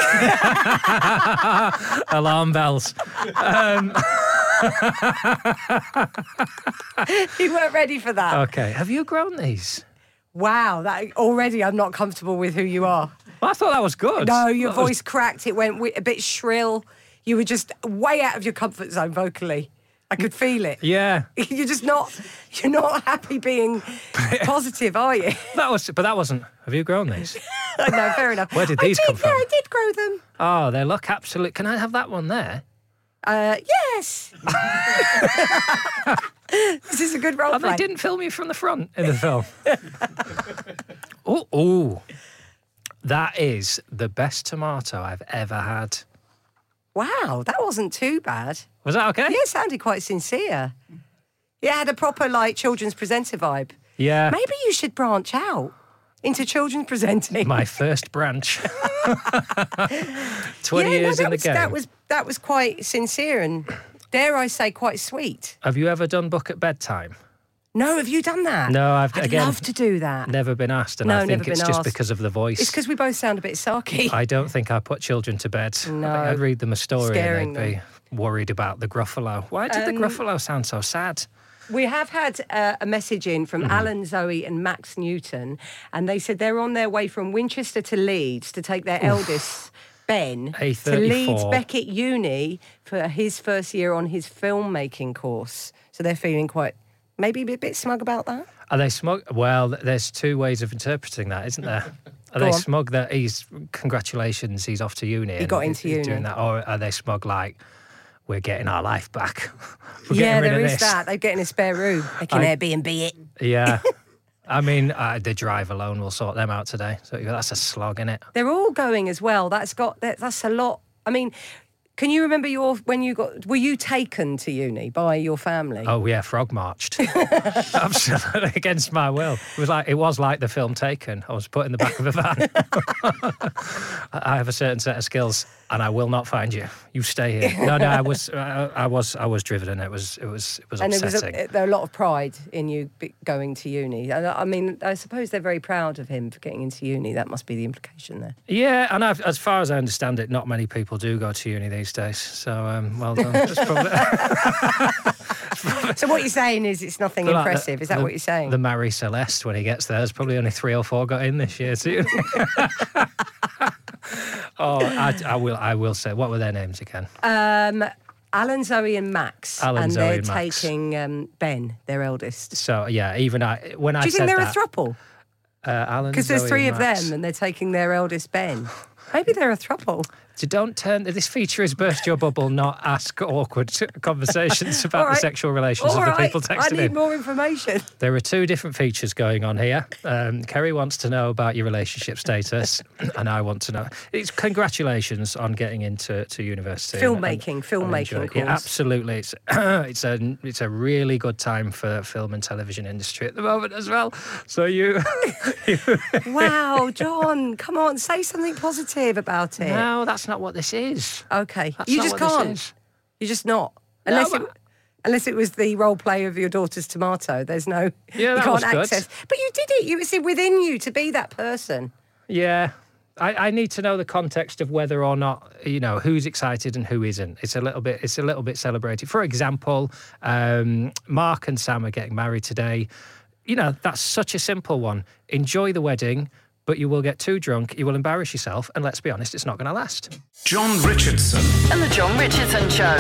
alarm bells. You weren't ready for that. Okay, have you grown these? Wow, that already I'm not comfortable with who you are. Well, I thought that was good. No, your That was- voice cracked. It went a bit shrill. You were just way out of your comfort zone vocally. I could feel it. Yeah, You're just not. You're not happy being positive, are you? but that wasn't. Have you grown these? No, fair enough. Where did these come from? Yeah, I did grow them. Oh, they look absolute. Can I have that one there? Yes. This is a good role Oh, they play. didn't film you from the front in the film. Oh, that is the best tomato I've ever had. Wow, that wasn't too bad. Was that okay? Yeah, it sounded quite sincere. It had a proper like children's presenter vibe. Yeah. Maybe you should branch out into children's presenting. My first branch. 20 Yeah, years no, in the game. That was quite sincere and, dare I say, quite sweet. Have you ever done book at bedtime? No, have you done that? No, I'd again, love to do that. Never been asked, and No, I think never it's been just asked. because of the voice. It's because we both sound a bit sarky. I don't think I put children to bed. No. I think I'd read them a story Scaring and they'd be worried about the Gruffalo. Why did the Gruffalo sound so sad? We have had a message in from Mm-hmm. Alan, Zoe and Max Newton, and they said they're on their way from Winchester to Leeds to take their eldest, Ben, to A34. Leeds Beckett Uni for his first year on his filmmaking course. So they're feeling quite, maybe a bit smug about that. Are they smug? Well, there's two ways of interpreting that, isn't there? Are they smug that congratulations, he's off to uni? He got into uni. Doing that, or are they smug like, we're getting our life back? There is that. They're getting a spare room. They can Airbnb it. Yeah. I mean, the drive alone will sort them out today. So that's a slog, isn't it? They're all going as well. That's a lot. I mean, can you remember were you taken to uni by your family? Oh yeah, frog marched. Absolutely against my will. It was like the film Taken. I was put in the back of a van. I have a certain set of skills, and I will not find you. You stay here. No, I was driven, and it was upsetting. And there was a lot of pride in you going to uni. I mean, I suppose they're very proud of him for getting into uni. That must be the implication there. Yeah, and as far as I understand it, not many people do go to uni these days. So well done. That's probably... So what you're saying is it's nothing impressive. Is that what you're saying? The Marie Celeste, when he gets there, there's probably only 3 or 4 got in this year too. I will say, what were their names again? Alan, Zoe, and Max. They're taking Ben, their eldest. So yeah, even when I do you think they're a throuple? Alan, because there's Zoe, 3 and of Max. them, and they're taking their eldest Ben. Maybe they're a throuple. So don't turn. This feature is burst your bubble, not ask awkward conversations about the sexual relations of the people texting in. I need more information. There are 2 different features going on here. Kerry wants to know about your relationship status, and I want to know. It's congratulations on getting into university. Filmmaking course. Yeah, absolutely. It's a really good time for the film and television industry at the moment as well. So you Wow, John, come on, say something positive about it. No, that's not what this is. Okay. That's You not just what can't. this is. You're just not. Unless it was the role play of your daughter's tomato. There's no... Yeah, that you was can't good. access. But you did it. It's within you to be that person. Yeah. I need to know the context of whether or not, who's excited and who isn't. It's a little bit celebrated. For example, Mark and Sam are getting married today. That's such a simple one. Enjoy the wedding, but you will get too drunk, you will embarrass yourself, and let's be honest, it's not going to last. John Richardson. And the John Richardson Show.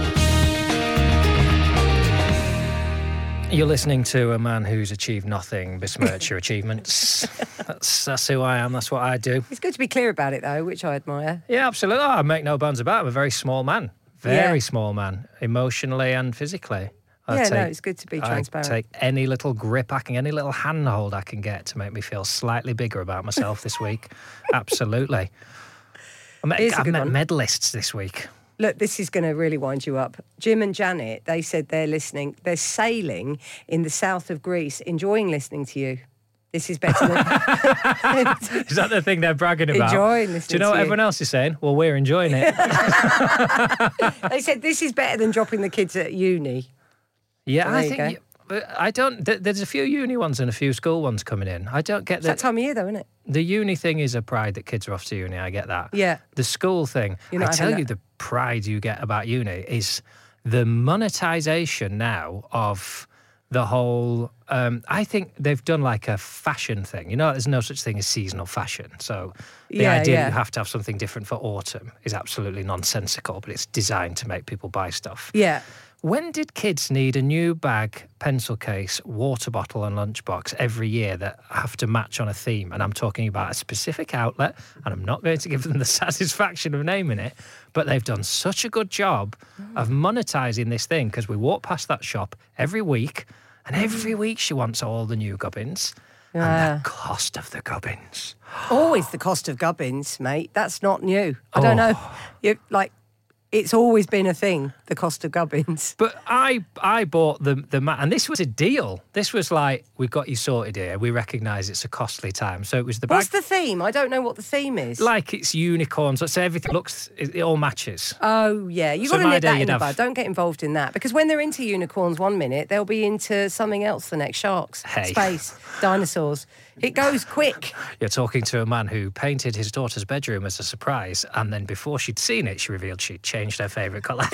You're listening to a man who's achieved nothing, besmirch your achievements. That's who I am, that's what I do. It's good to be clear about it, though, which I admire. Yeah, absolutely. I make no bones about it. I'm a very small man. Very small man, emotionally and physically. It's good to be transparent. I take any little grip any little handhold I can get to make me feel slightly bigger about myself this week. Absolutely. I've met medalists this week. Look, this is going to really wind you up. Jim and Janet, they said they're listening. They're sailing in the south of Greece, enjoying listening to you. This is better than... Is that the thing they're bragging about? Enjoying listening to you. Do you know what everyone else is saying? Well, we're enjoying it. They said this is better than dropping the kids at uni. Yeah, I think... I don't... There's a few uni ones and a few school ones coming in. I don't get that... It's that time of year, though, isn't it? The uni thing is a pride that kids are off to uni. I get that. Yeah. The school thing, I tell you, the pride you get about uni is the monetization now of the whole... I think they've done like a fashion thing. There's no such thing as seasonal fashion. So the idea that you have to have something different for autumn is absolutely nonsensical, but it's designed to make people buy stuff. Yeah. When did kids need a new bag, pencil case, water bottle and lunchbox every year that have to match on a theme? And I'm talking about a specific outlet, and I'm not going to give them the satisfaction of naming it, but they've done such a good job of monetizing this thing because we walk past that shop every week, and every week she wants all the new gubbins. And the cost of the gubbins. Always the cost of gubbins, mate. That's not new. I don't know. It's always been a thing, the cost of gubbins. But I bought the mat, and this was a deal. This was like, we've got you sorted here. We recognise it's a costly time. So it was the bag. What's the theme? I don't know what the theme is. Like it's unicorns. So everything it all matches. Oh, yeah. You've got to nip that in the bud. Don't get involved in that. Because when they're into unicorns one minute, they'll be into something else the next. Sharks, space, dinosaurs. It goes quick. You're talking to a man who painted his daughter's bedroom as a surprise, and then before she'd seen it, she revealed she'd changed her favourite colour.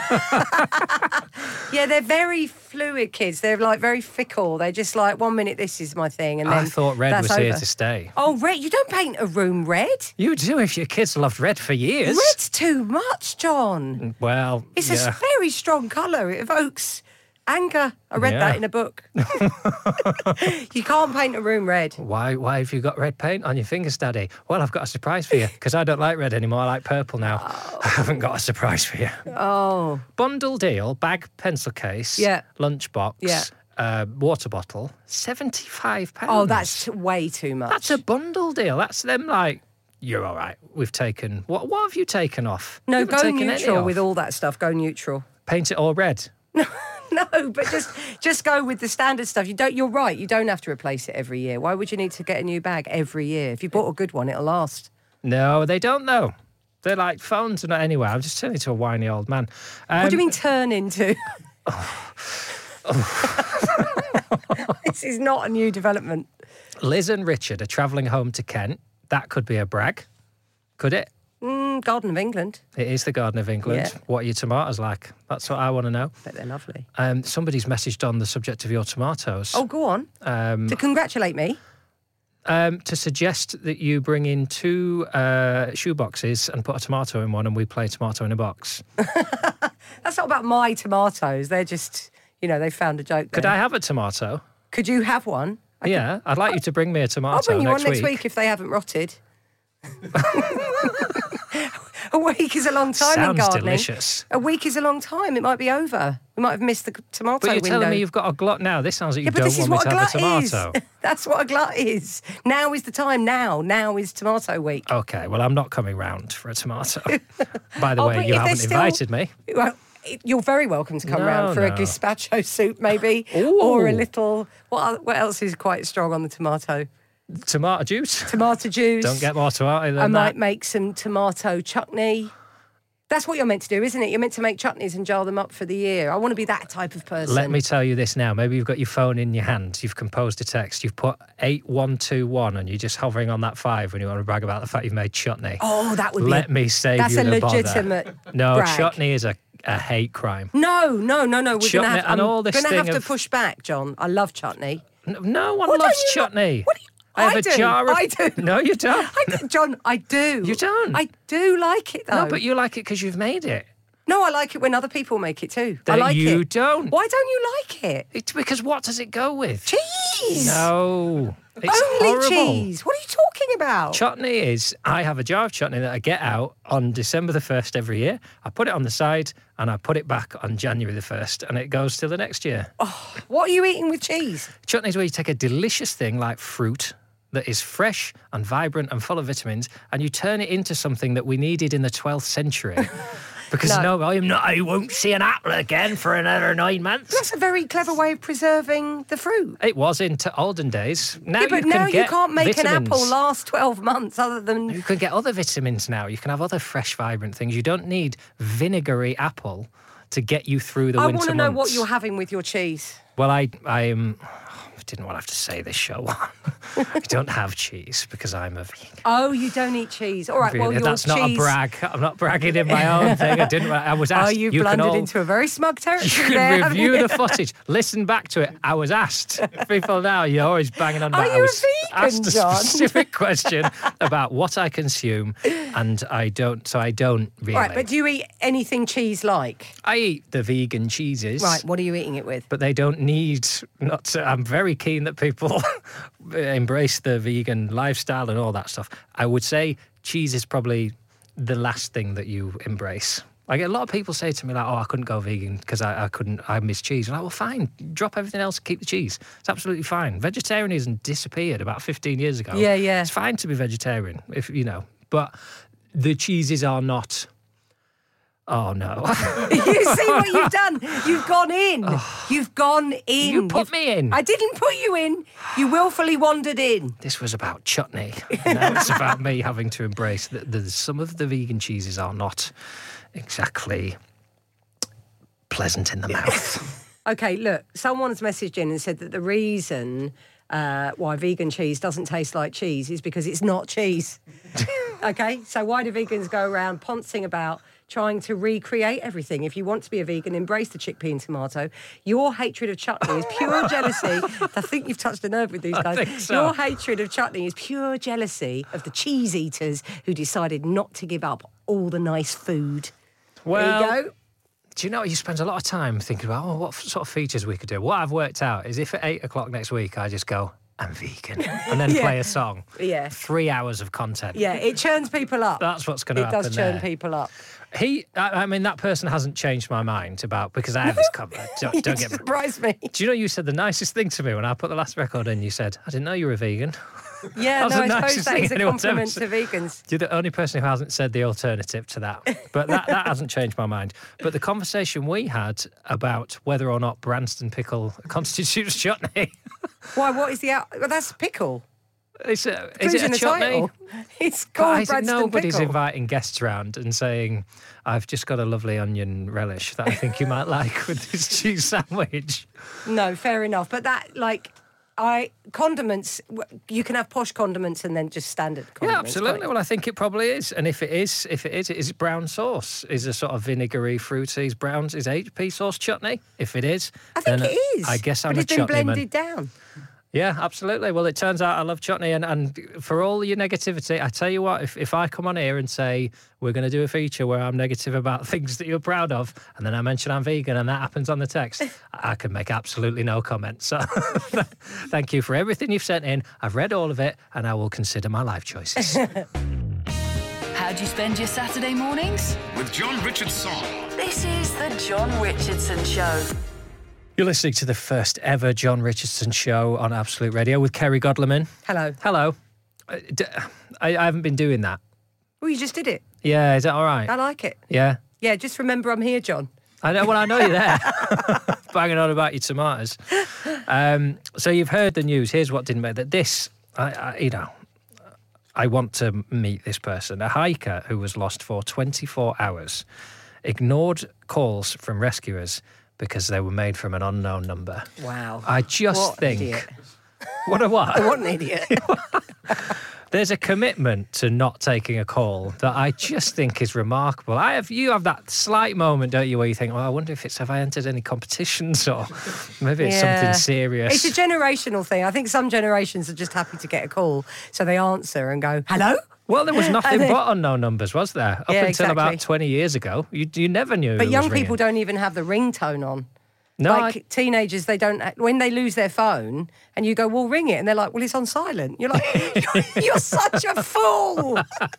Yeah, they're very fluid kids. They're like very fickle. They're just like, 1 minute this is my thing, and then I thought red was here to stay. Oh, red? You don't paint a room red. You do if your kids loved red for years. Red's too much, John. Well, it's a very strong colour. It evokes Anger. I read that in a book. You can't paint a room red. Why have you got red paint on your fingers, Daddy? Well, I've got a surprise for you, because I don't like red anymore. I like purple now. I haven't got a surprise for you. Oh. Bundle deal, bag, pencil case, lunchbox, water bottle, £75. Oh, that's way too much. That's a bundle deal. That's them like, you're all right. We've taken... What have you taken off? No, You haven't go taken any neutral off. with all that stuff. Go neutral. Paint it all red. No, but just go with the standard stuff. You're right. You don't have to replace it every year. Why would you need to get a new bag every year? If you bought a good one, it'll last. No, they don't know. They're like phones. Anyway, I'm just turning into a whiny old man. What do you mean turn into? This is not a new development. Liz and Richard are travelling home to Kent. That could be a brag. Could it? Garden of England. It is the Garden of England. Yeah. What are your tomatoes like? That's what I want to know. Bet they're lovely. Somebody's messaged on the subject of your tomatoes. Oh, go on. To congratulate me. To suggest that you bring in 2 shoe boxes and put a tomato in one and we play tomato in a box. That's not about my tomatoes. They're just, they found a joke there. Could I have a tomato? Could you have one? Yeah, I'd like you to bring me a tomato I'll bring you next one next week if they haven't rotted. A week is a long time in Sounds gardening. delicious. A week is a long time. It might be over. We might have missed the tomato But you're window. telling me you've got a glut now. This sounds like you but don't this is want me what to a have a glut tomato. is. That's what a glut is. Now is the time. Now is tomato week. Okay, well, I'm not coming round for a tomato. By the Oh, way, but you if haven't they're still- invited me. Well, you're very welcome to come No, round for a no. gazpacho soup, maybe, Ooh. or a little. What else is quite strong on the tomato? Tomato juice. Tomato juice. Don't get more tomato I than might that. make some tomato chutney. That's what you're meant to do, isn't it? You're meant to make chutneys and jar them up for the year. I want to be that type of person. Let me tell you this now. Maybe you've got your phone in your hand. You've composed a text. You've put 8121 and you're just hovering on that 5 when you want to brag about the fact you've made chutney. Oh, that would be. Let me save That's you a the bother. legitimate No, brag. chutney is a hate crime. No. We're going to Chutney have. and all this I'm going to have thing to of- push back, John. I love chutney. No one What don't loves you lo- chutney. What do you- I have I a do. jar of... I do. No, you don't. John, I do. You don't? I do like it, though. No, but you like it because you've made it. No, I like it when other people make it too. I That like you it. don't. Why don't you like it? It's because what does it go with? Cheese. No. It's Only horrible. cheese. What are you talking about? Chutney is, I have a jar of chutney that I get out on December the 1st every year. I put it on the side and I put it back on January the 1st and it goes till the next year. What are you eating with cheese? Chutney is where you take a delicious thing like fruit that is fresh and vibrant and full of vitamins and you turn it into something that we needed in the 12th century. Because No. I won't see an apple again for another 9 months. That's a very clever way of preserving the fruit. It was into olden days. Now Yeah, but you can now you get can't make vitamins. an apple last 12 months other than... You can get other vitamins now. You can have other fresh, vibrant things. You don't need vinegary apple to get you through the I winter want to know what months. you're having with your cheese. Well, I didn't want to have to say this show on. I don't have cheese because I'm a vegan. Oh, you don't eat cheese. All right, well, Really, your that's cheese... not a brag. I'm not bragging in my own thing. I was Oh, asked. you've you can blundered all- into a very smug You territory can there, haven't review you? the footage. Listen back to it. I was asked. People now, you're always banging on about. Are I you a was vegan, asked a John? specific question about what I consume, and I don't. So I don't really. Right, but do you eat anything cheese-like? I eat the vegan cheeses. Right, what are you eating it with? But they don't need not to, I'm very keen that people embrace the vegan lifestyle and all that stuff. I would say cheese is probably the last thing that you embrace. I get a lot of people say to me like, "Oh, I couldn't go vegan because I miss cheese." I'm like, well, fine, drop everything else and keep the cheese. It's absolutely fine. Vegetarianism disappeared about 15 years ago. Yeah. It's fine to be vegetarian if you know, but the cheeses are not. Oh no. You see what you've done? You've gone in. You've gone in. You put me in. I didn't put you in. You willfully wandered in. This was about chutney. Now it's about me having to embrace that some of the vegan cheeses are not exactly pleasant in the mouth. Okay, look, someone's messaged in and said that the reason why vegan cheese doesn't taste like cheese is because it's not cheese. Okay, so why do vegans go around poncing about trying to recreate everything? If you want to be a vegan, embrace the chickpea and tomato. Your hatred of chutney is pure jealousy. I think you've touched a nerve with these guys. think so. Your hatred of chutney is pure jealousy of the cheese eaters who decided not to give up all the nice food. Well, there you go. Do you know, you spend a lot of time thinking about what sort of features we could do. What I've worked out is if at 8 o'clock next week I just go, I'm vegan, and then play a song. Yeah. 3 hours of content. Yeah, it churns people up. That's what's going to happen. It does churn there. people up. I mean, that person hasn't changed my mind about, because I have this covered. Don't You get me. surprised me. Do you know, you said the nicest thing to me when I put the last record in? You said, I didn't know you were a vegan. Yeah, That's no, the I suppose nicest that thing is a anyone's ever compliment to vegans. You're the only person who hasn't said the alternative to that. But that hasn't changed my mind. But the conversation we had about whether or not Branston pickle constitutes chutney. Why? What is the out? Well, that's pickle. Is it Clues in a the chutney? title. It's But called I think Branston nobody's pickle. inviting guests around and saying, I've just got a lovely onion relish that I think you might like with this cheese sandwich. No, fair enough. But that, condiments, you can have posh condiments and then just standard Yeah, condiments. absolutely. can't you? Well, I think it probably is. And if it is it brown sauce? Is a sort of vinegary, fruity, is HP sauce chutney? If it is, I think then it is. I guess I'm but a it's been chutney man. blended down. Yeah, absolutely. Well, it turns out I love chutney, and for all your negativity, I tell you what, if I come on here and say we're going to do a feature where I'm negative about things that you're proud of, and then I mention I'm vegan and that happens on the text, I can make absolutely no comment. So thank you for everything you've sent in. I've read all of it, and I will consider my life choices. How do you spend your Saturday mornings? With John Richardson. This is the John Richardson Show. You're listening to the first ever John Richardson Show on Absolute Radio with Kerry Godleman. Hello. Hello. I haven't been doing that. Well, you just did it. Yeah, is that all right? I like it. Yeah. Yeah, just remember I'm here, John. I know. Well, I know you're there, banging on about your tomatoes. So you've heard the news. Here's what didn't make that. I want to meet this person, a hiker who was lost for 24 hours, ignored calls from rescuers because they were made from an unknown number. Wow. I just What an think, idiot. what a what? What an idiot. There's a commitment to not taking a call that I just think is remarkable. You have that slight moment, don't you, where you think, I wonder have I entered any competitions or maybe it's something serious. It's a generational thing. I think some generations are just happy to get a call, so they answer and go, hello? Well, there was nothing And then- but unknown numbers, was there? Up Yeah, until about exactly. 20 years ago. You never knew But who young was ringing. people don't even have the ringtone on. No, Like teenagers, they don't. When they lose their phone, and you go, "Well, ring it," and they're like, "Well, it's on silent." You're like, "You're such a fool."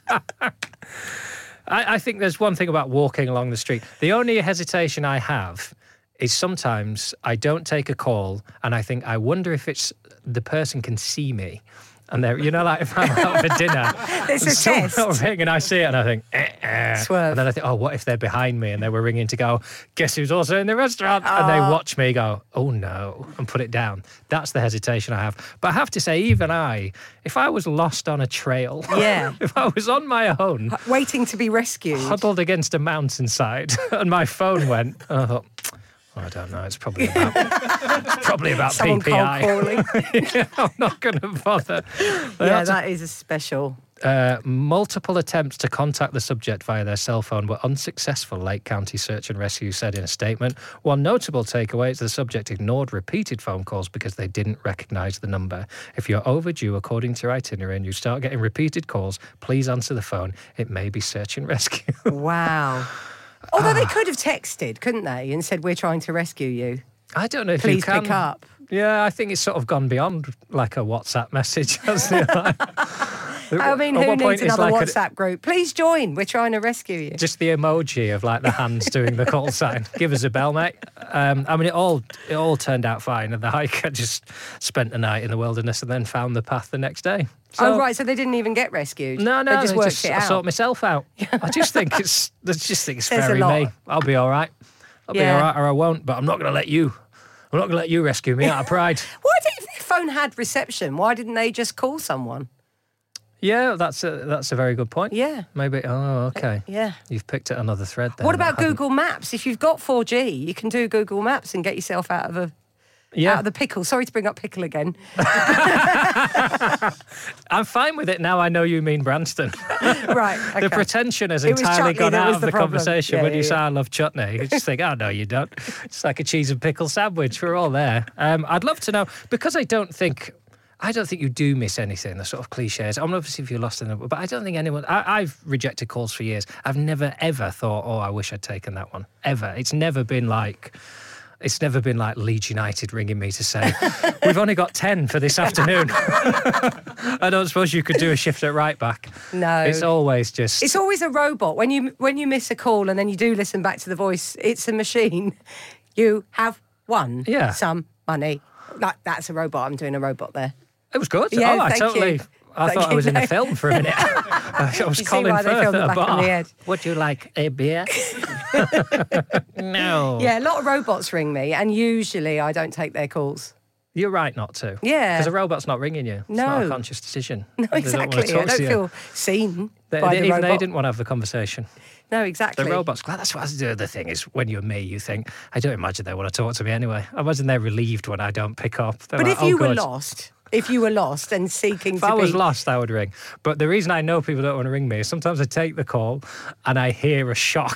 I think there's one thing about walking along the street. The only hesitation I have is sometimes I don't take a call and I think, I wonder if it's the person can see me. And they're, like if I'm out for dinner, It's a and someone test. will ring and I see it and I think, Swerve. And then I think, what if they're behind me and they were ringing to go, guess who's also in the restaurant? And they watch me go, oh no, and put it down. That's the hesitation I have. But I have to say, even if I was lost on a trail, Yeah. if I was on my own, Waiting to be rescued. huddled against a mountainside and my phone went, and I thought, I don't know, it's probably about Someone cold PPI. calling. Yeah, I'm not going to bother. Yeah, that is a special. Multiple attempts to contact the subject via their cell phone were unsuccessful, Lake County Search and Rescue said in a statement. One notable takeaway is the subject ignored repeated phone calls because they didn't recognise the number. If you're overdue according to your itinerary and you start getting repeated calls, please answer the phone. It may be search and rescue. Wow. Although they could have texted, couldn't they, and said, "We're trying to rescue you. I don't know if Please you can. pick up." Yeah, I think it's sort of gone beyond like a WhatsApp message, hasn't it? I mean, At who what point needs it's another like WhatsApp group? Please join. We're trying to rescue you. just the emoji of like the hands doing the call sign. Give us a bell, mate. I mean, it all turned out fine, and the hiker just spent the night in the wilderness and then found the path the next day. So, Oh, right. So they didn't even get rescued. No, They just worked it I out. sort myself out. I just think it's Says very a lot. me. I'll be all right. I'll be Yeah. all right, or I won't. But I'm not going to let you. I'm not going to let you rescue me out of pride. Why did, if their phone had reception, why didn't they just call someone? Yeah, that's a very good point. Yeah. Maybe. Oh, okay. Yeah. You've picked at another thread there. What that I about hadn't- Google Maps? If you've got 4G, you can do Google Maps and get yourself out of Yeah, the pickle. Sorry to bring up pickle again. I'm fine with it now. I know you mean Branston. Right. Okay. The pretension has It was entirely chutney gone that out was of the the problem. conversation Yeah, when you yeah, say yeah. I love chutney. You just think, oh, no, you don't. It's like a cheese and pickle sandwich. We're all there. I'd love to know, because I don't think... I don't think you do miss anything, the sort of cliches. I mean, obviously, if you're lost in them, but I don't think anyone... I've rejected calls for years. I've never, ever thought, I wish I'd taken that one. Ever. It's never been like Leeds United ringing me to say, we've only got 10 for this afternoon. I don't suppose you could do a shift at right back. No. It's always just... It's always a robot. When you miss a call and then you do listen back to the voice, it's a machine. You have won some money. That's a robot. I'm doing a robot there. It was good. Yeah, I thought I was in a film for a minute. I was Colin Firth at a bar. Would you like a beer? No. Yeah, a lot of robots ring me, and usually I don't take their calls. You're right not to. Yeah. Because a robot's not ringing you. It's not a conscious decision. No, exactly. I don't feel seen by the even robot. they didn't want to have the conversation. No, exactly. The robot's glad. That's what the other thing is. When you're me, you think, I don't imagine they want to talk to me anyway. I imagine they're relieved when I don't pick up. They're but like, if you were lost and seeking if I was lost, I would ring. But the reason I know people don't want to ring me is sometimes I take the call and I hear a shock.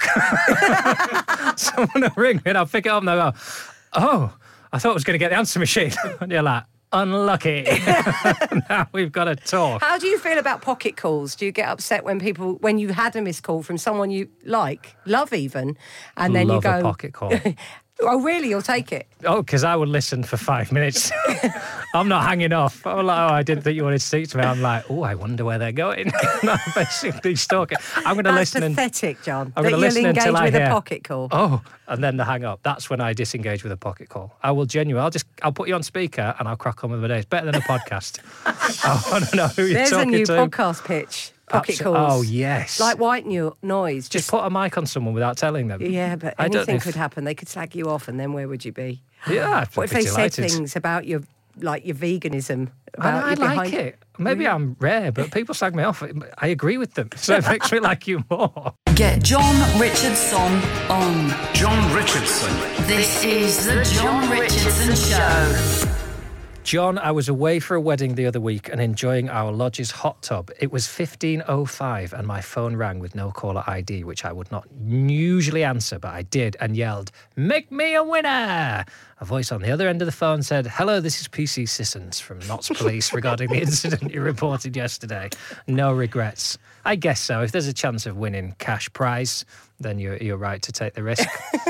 Someone will ring me and I'll pick it up and they'll go, oh, I thought I was going to get the answer machine. And you're like, unlucky. Now we've got to talk. How do you feel about pocket calls? Do you get upset when you had a missed call from someone you love even, and then you go... Love a pocket call. Oh, really? You'll take it? Oh, because I would listen for 5 minutes. I'm not hanging off. I'm like, I didn't think you wanted to speak to me. I'm like, I wonder where they're going. I'm basically stalking. I'm going to listen. That's pathetic, John. I'm going to listen until I hear. A pocket call. Oh, and then they hang up. That's when I disengage with a pocket call. I will genuinely. I'll put you on speaker and I'll crack on with my day. It's better than a podcast. I want to know who you're talking to. There's a new podcast pitch. Pocket calls. Oh, yes. Like white noise. Just put a mic on someone without telling them. Yeah, but anything could happen. They could slag you off and then where would you be? Yeah, what if they said things about your veganism? I like it. Maybe I'm rare, but people slag me off. I agree with them. So it makes me like you more. Get John Richardson on. John Richardson. This is the John Richardson Show. John, I was away for a wedding the other week and enjoying our lodge's hot tub. It was 15:05 and my phone rang with no caller ID, which I would not usually answer, but I did and yelled, "Make me a winner!" A voice on the other end of the phone said, "Hello, this is PC Sissons from Notts Police regarding the incident you reported yesterday. No regrets." I guess so. If there's a chance of winning cash prize, then you're right to take the risk.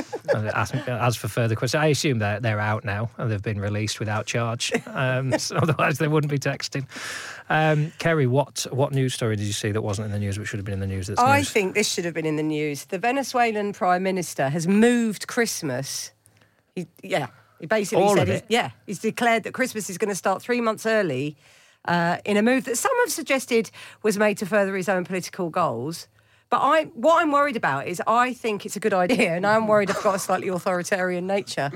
As for further questions, I assume they're out now and they've been released without charge. So otherwise, they wouldn't be texting. Kerry, what news story did you see that wasn't in the news, which should have been in the news? I think this should have been in the news. The Venezuelan Prime Minister has moved Christmas. He basically said he's declared that Christmas is going to start 3 months early in a move that some have suggested was made to further his own political goals. But what I'm worried about is I think it's a good idea, and I'm worried I've got a slightly authoritarian nature.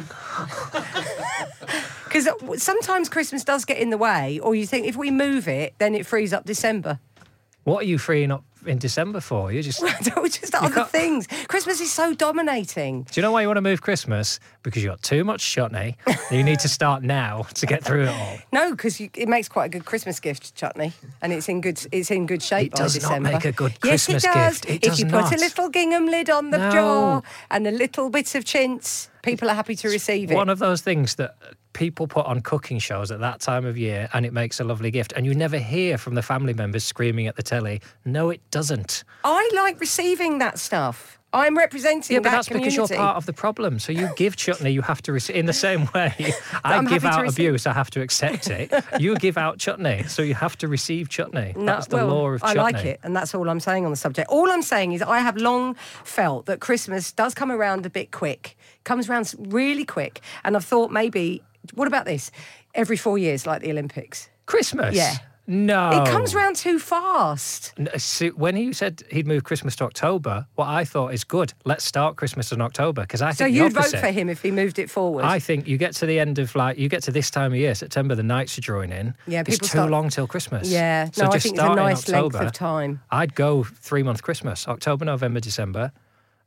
Because sometimes Christmas does get in the way, or you think if we move it, then it frees up December. What are you freeing up in December for? You're just... just other things. Christmas is so dominating. Do you know why you want to move Christmas? Because you've got too much chutney. You need to start now to get through it all. No, because it makes quite a good Christmas gift, chutney, and it's in good shape by December. It does not make a good yes, Christmas it does. gift. It does if you not. put a little gingham lid on the jar and a little bit of chintz, people are happy to receive it. One of those things that people put on cooking shows at that time of year, and it makes a lovely gift. And you never hear from the family members screaming at the telly, "No, it doesn't." I like receiving that stuff. I'm representing that community. Yeah, but that's because you're part of the problem. So you give chutney, you have to receive. In the same way, I give out abuse, I have to accept it. You give out chutney, so you have to receive chutney. That's the law of chutney. I like it, and that's all I'm saying on the subject. All I'm saying is I have long felt that Christmas does come around a bit quick. Comes around really quick. And I've thought maybe, what about this? Every 4 years, like the Olympics. Christmas? Yeah. No. It comes round too fast. See, when he said he'd move Christmas to October, what I thought is good. Let's start Christmas in October, because I think so you'd vote for him if he moved it forward? I think you get to the end of, you get to this time of year, September, the nights are drawing in. Yeah, it's too long till Christmas. Yeah, so no, just I think it's a nice October, length of time. I'd go 3 month Christmas, October, November, December.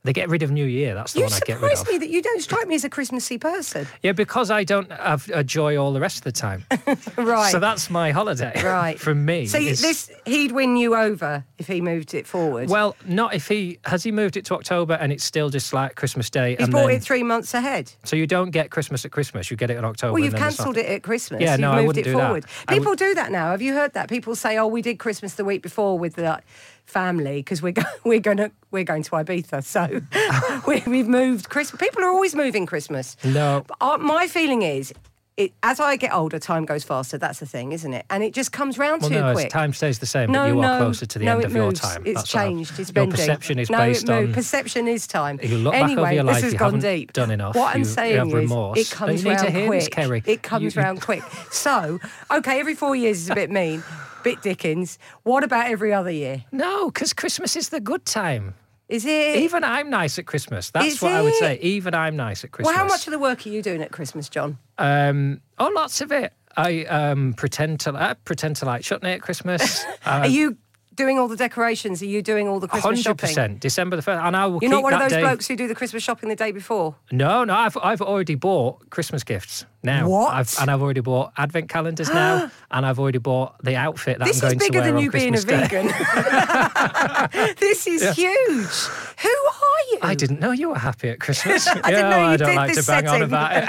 They get rid of New Year. That's the You one I get rid of. surprise me that you don't strike me as a Christmassy person. Yeah, because I don't have a joy all the rest of the time. Right. So that's my holiday. Right. From me. So he'd win you over if he moved it forward. Well, not if he moved it to October and it's still just like Christmas Day. He's bought it 3 months ahead. So you don't get Christmas at Christmas. You get it in October. Well, you've and then it's cancelled it at Christmas. Yeah, no, I You've moved wouldn't it do that. forward. People do that now. Have you heard that? People say, "Oh, we did Christmas the week before with the family because we're going to Ibiza, so we've moved Christmas." People are always moving Christmas. No. But my feeling is, as I get older, time goes faster. That's the thing, isn't it? And it just comes round too quick. Time stays the same, but you are closer to the end of your time. It's That's what changed. It's your bending. perception is no, based on. Perception is time. You look back over your life, this has you gone haven't deep. done enough. What I'm you saying have is, remorse. it comes you need round to hear quick. this, Kerry. It comes round quick. So, okay, every 4 years is a bit mean, bit Dickens. What about every other year? No, because Christmas is the good time. Is it? Even I'm nice at Christmas. That's Is what I would it? say. Even I'm nice at Christmas. Well, how much of the work are you doing at Christmas, John? Lots of it. I pretend to like shutting it at Christmas. Are you doing all the decorations? Are you doing all the Christmas shopping? 100%. December the 1st. And I will You're keep not one of that those day. blokes who do the Christmas shopping the day before? No, I've already bought Christmas gifts now. What? I've already bought advent calendars now, and I've already bought the outfit that This I'm is going to bigger wear than on you being a Christmas Day. vegan. This is huge. Who are you? I didn't know you were happy at Christmas. I didn't know you I don't did like this to bang on setting. about it.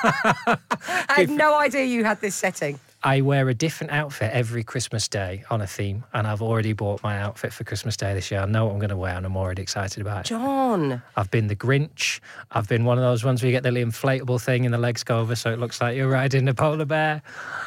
I had no idea you had this setting. I wear a different outfit every Christmas Day on a theme, and I've already bought my outfit for Christmas Day this year. I know what I'm going to wear, and I'm already excited about it. John. I've been the Grinch. I've been one of those ones where you get the little inflatable thing and the legs go over so it looks like you're riding a polar bear.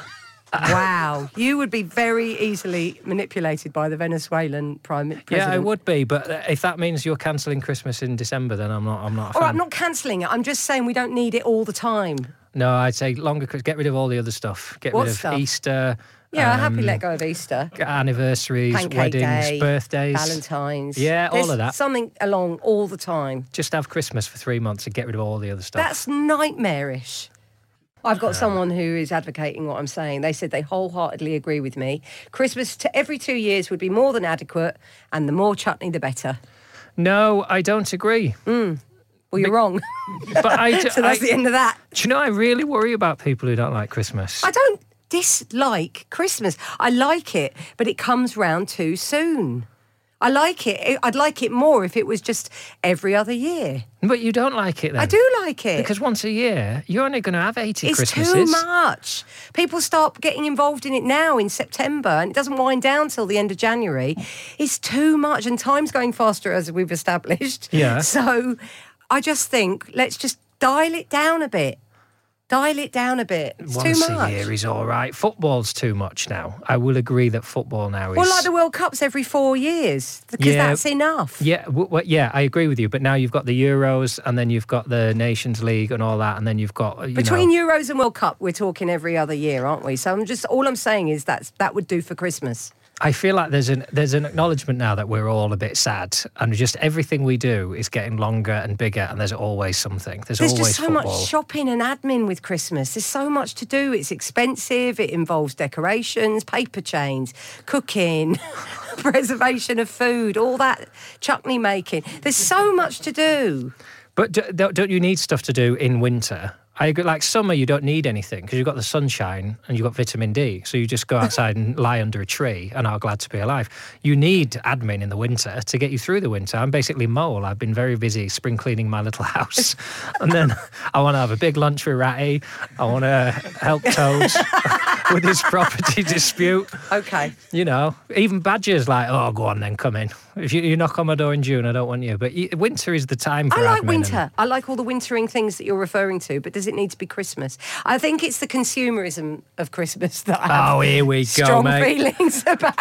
Wow. You would be very easily manipulated by the Venezuelan president. Yeah, I would be, but if that means you're cancelling Christmas in December, then I'm not a fan. All right, I'm not cancelling it. I'm just saying we don't need it all the time. No, I'd say longer. Get rid of all the other stuff. Get What rid of stuff? Easter. Yeah, happy let go of Easter. Anniversaries, Pancake weddings, Day, birthdays, Valentine's. Yeah, all There's of that. Something along all the time. Just have Christmas for 3 months and get rid of all the other stuff. That's nightmarish. I've got someone who is advocating what I'm saying. They said they wholeheartedly agree with me. Christmas every 2 years would be more than adequate, and the more chutney, the better. No, I don't agree. Well, you're wrong. But So that's the end of that. Do you know, I really worry about people who don't like Christmas. I don't dislike Christmas. I like it, but it comes round too soon. I like it. I'd like it more if it was just every other year. But you don't like it then? I do like it. Because once a year, you're only going to have 80 It's Christmases. too much. People start getting involved in it now in September, and it doesn't wind down till the end of January. It's too much, and time's going faster, as we've established. Yeah. So I just think, let's just dial it down a bit. Dial it down a bit. It's Once too much. a year is all right. Football's too much now. I will agree that football now is... Well, like the World Cup's every 4 years, because Yeah. that's enough. Yeah, yeah, I agree with you. But now you've got the Euros, and then you've got the Nations League and all that, and then you've got Between Euros and World Cup, we're talking every other year, aren't we? So all I'm saying is that would do for Christmas. I feel like there's an acknowledgement now that we're all a bit sad, and just everything we do is getting longer and bigger, and there's always something. There's There's always just so football. much shopping and admin with Christmas. There's so much to do. It's expensive. It involves decorations, paper chains, cooking, preservation of food, all that chutney making. There's so much to do. But don't you need stuff to do in winter? I agree, like summer, you don't need anything because you've got the sunshine and you've got vitamin D. So you just go outside and lie under a tree and are glad to be alive. You need admin in the winter to get you through the winter. I'm basically Mole. I've been very busy spring cleaning my little house. And then I want to have a big lunch with Ratty. I want to help Toads with his property dispute. Okay. You know, even Badger's like, oh, go on then, come in. If you knock on my door in June, I don't want you. But winter is the time for I like admin winter. I like all the wintering things that you're referring to, but does it need to be Christmas? I think it's the consumerism of Christmas that I have we go, strong mate. feelings about.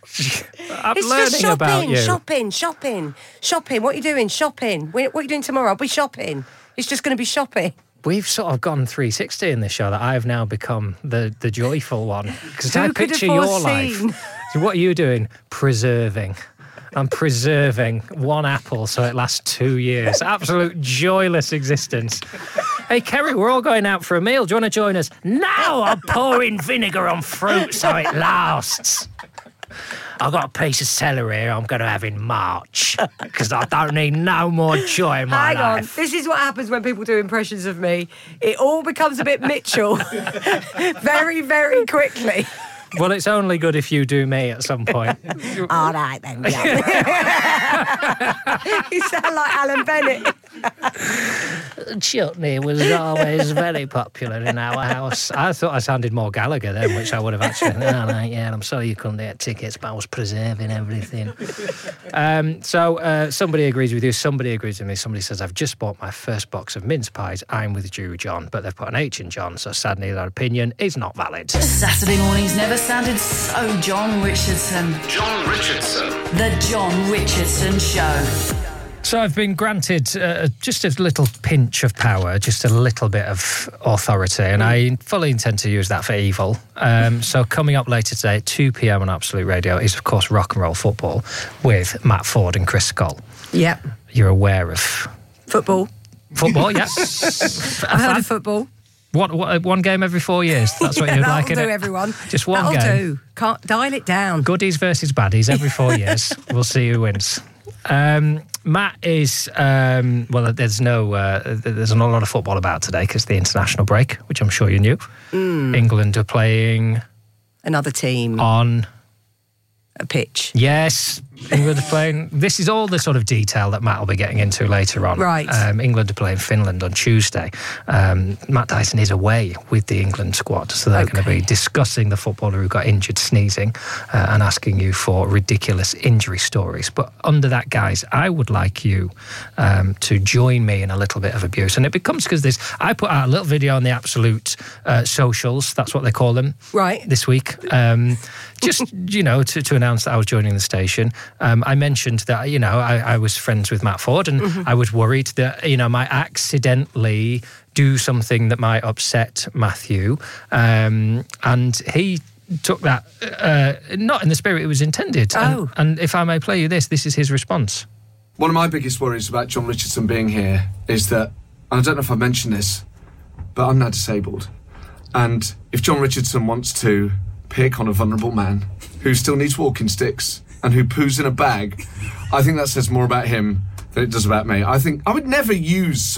I'm It's learning just shopping, about you. shopping. What are you doing? Shopping. What are you doing tomorrow? I'll be shopping. It's just going to be shopping. We've sort of gone 360 in this show that I've now become the joyful one. Because Who I could have picture your foreseen? life. So what are you doing? Preserving. I'm preserving one apple so it lasts 2 years. Absolute joyless existence. Hey, Kerry, we're all going out for a meal. Do you want to join us? No, I'm pouring vinegar on fruit so it lasts. I've got a piece of celery here I'm going to have in March because I don't need no more joy in my Hang on. life. This is what happens when people do impressions of me. It all becomes a bit Mitchell very, very quickly. Well, it's only good if you do me at some point. All right, then. Yeah. You sound like Alan Bennett. Chutney was always very popular in our house. I thought I sounded more Gallagher then, which I would have actually. Oh, right, yeah, I'm sorry you couldn't get tickets, but I was preserving everything. So somebody agrees with you, somebody agrees with me. Somebody says, I've just bought my first box of mince pies. I'm with you, John, but they've put an H in John, so sadly that opinion is not valid. Saturday mornings never sounded so John Richardson. John Richardson. The John Richardson Show. So I've been granted just a little pinch of power, just a little bit of authority, and I fully intend to use that for evil. So coming up later today at 2 p.m. on Absolute Radio is, of course, Rock and Roll Football with Matt Ford and Chris Scull. Yep. You're aware of Football. football, yeah? I've heard of football. What, one game every 4 years? That's what you'd like, that'll innit? do, everyone. Just one that'll game. do. Can't dial it down. Goodies versus baddies every 4 years. We'll see who wins. Matt is there's not a lot of football about today because the international break, which I'm sure you knew. England are playing Another team. on. A pitch. Yes, England are playing. This is all the sort of detail that Matt will be getting into later on. Right. England are playing Finland on Tuesday. Matt Dyson is away with the England squad, so they're going to be discussing the footballer who got injured sneezing and asking you for ridiculous injury stories. But under that guise, I would like you to join me in a little bit of abuse. And it becomes because I put out a little video on the Absolute socials, that's what they call them, Right. this week. Just, to announce that I was joining the station. I mentioned that, I was friends with Matt Ford and I was worried that, I might accidentally do something that might upset Matthew. And he took that not in the spirit it was intended. Oh. And if I may play you this is his response. One of my biggest worries about John Richardson being here is that, and I don't know if I mentioned this, but I'm now disabled. And if John Richardson wants to pick on a vulnerable man who still needs walking sticks and who poos in a bag, I think that says more about him than it does about me. I think I would never use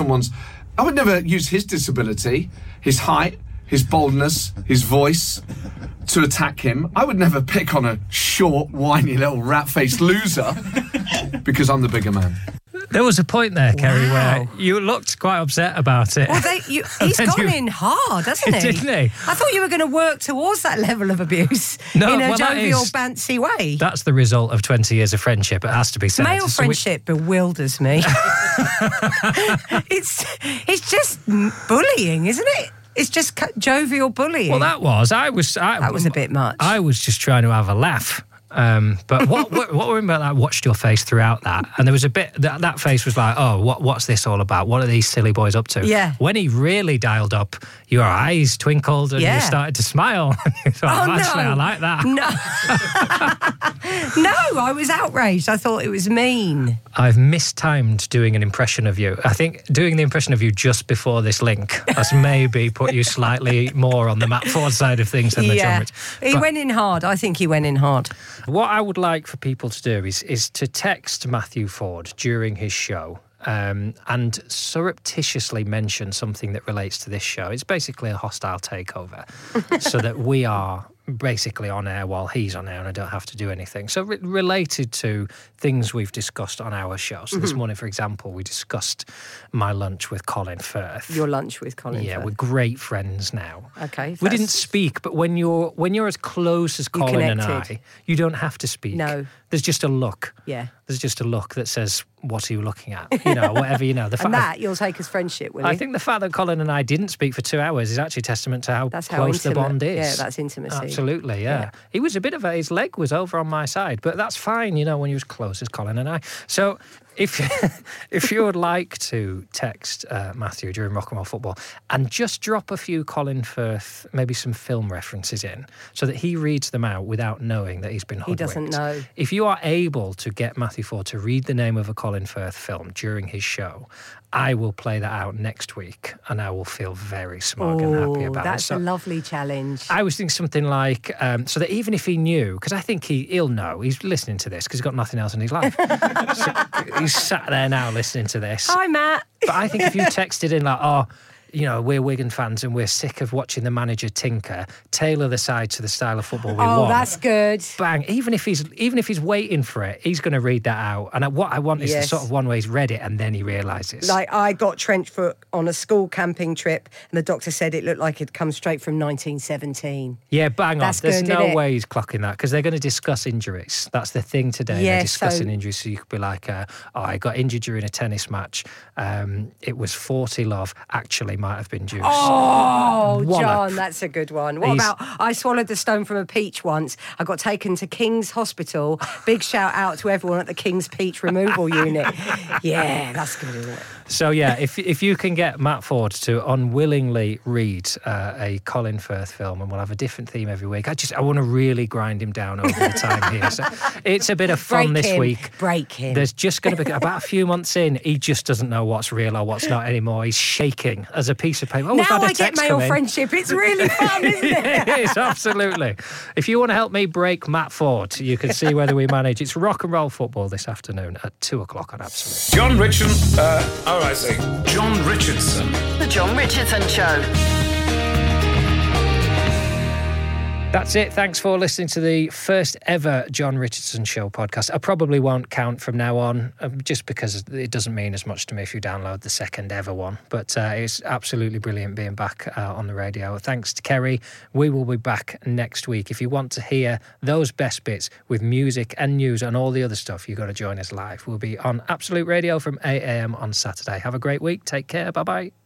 his disability, his height, his boldness, his voice to attack him. I would never pick on a short, whiny little rat-faced loser because I'm the bigger man. There was a point there, Kerry, Wow. where you looked quite upset about it. Well, he's then gone you- in hard, hasn't he? Didn't he? I thought you were going to work towards that level of abuse No, in a well, that jovial, is- bouncy way. That's the result of 20 years of friendship, it has to be said. Male So we- friendship bewilders me. It's just bullying, isn't it? It's just jovial bullying. Well, that was was a bit much. I was just trying to have a laugh. But what were about that? I watched your face throughout that, and there was a bit that face was like, oh, what's this all about? What are these silly boys up to? Yeah. When he really dialed up, your eyes twinkled and Yeah. you started to smile. You thought, Oh, actually, no. I like that. No, I was outraged. I thought it was mean. I've mistimed doing an impression of you. I think doing the impression of you just before this link has maybe put you slightly more on the Matt Ford side of things than the John Rich. He But went in hard. I think he went in hard. what I would like for people to do is to text Matthew Ford during his show and surreptitiously mention something that relates to this show. It's basically a hostile takeover so that we are basically on air while he's on air and I don't have to do anything. So related to things we've discussed on our show. So this morning, for example, we discussed my lunch with Colin Firth. Your lunch with Colin Yeah, Firth. we're great friends now. Okay, We didn't that's- speak, but when you're as close as Colin and I, connected. you don't have to speak. No. There's just a look. Yeah. There's just a look that says, what are you looking at? Whatever The And fact that you'll take as friendship, will you? I think the fact that Colin and I didn't speak for 2 hours is actually testament to how That's how close the intimate. bond is. Yeah, that's intimacy. Absolutely, yeah. He was a bit of his leg was over on my side, but that's fine, when you're as close as Colin and I. So if you would like to text Matthew during Rock and Roll Football and just drop a few Colin Firth, maybe some film references in, so that he reads them out without knowing that he's been He hoodwinked. doesn't know. If you are able to get Matthew Ford to read the name of a Colin Firth film during his show, I will play that out next week and I will feel very smug and happy about it. That's a lovely challenge. I was thinking something like, so that even if he knew, because I think he'll know, he's listening to this because he's got nothing else in his life. So he's sat there now listening to this. Hi, Matt. But I think if you texted in like, oh, you know, we're Wigan fans and we're sick of watching the manager tinker, tailor the side to the style of football we want. Oh, that's good. Bang! Even if he's waiting for it, he's going to read that out. And what I want is the sort of one where he's read it and then he realises. Like, I got trench foot on a school camping trip, and the doctor said it looked like it'd come straight from 1917. Yeah, bang That's on. There's good, no isn't it? way he's clocking that because they're going to discuss injuries. That's the thing today. Yeah, they're discussing so- injuries. So you could be like, I got injured during a tennis match. It was 40 love. Actually, might have been juice. Oh, Wallop. John, that's a good one. What about I swallowed the stone from a peach once. I got taken to King's Hospital. Big shout out to everyone at the King's Peach Removal Unit. Yeah, that's good, isn't it? So yeah, if you can get Matt Ford to unwillingly read a Colin Firth film, and we'll have a different theme every week. I want to really grind him down over the time here. So it's a bit of fun this week. Break him. There's just going to be about a few months in, he just doesn't know what's real or what's not anymore. He's shaking as a piece of paper. Oh, we've now had a I get text male come in. friendship. It's really fun, isn't it? It is, absolutely. If you want to help me break Matt Ford, you can see whether we manage. It's rock and roll football this afternoon at 2:00 on Absolute. John Richardson. I say John Richardson. The John Richardson Show. That's it. Thanks for listening to the first ever John Richardson Show podcast. I probably won't count from now on, just because it doesn't mean as much to me if you download the second ever one. But it's absolutely brilliant being back on the radio. Thanks to Kerry. We will be back next week. If you want to hear those best bits with music and news and all the other stuff, you've got to join us live. We'll be on Absolute Radio from 8 a.m. on Saturday. Have a great week. Take care. Bye-bye.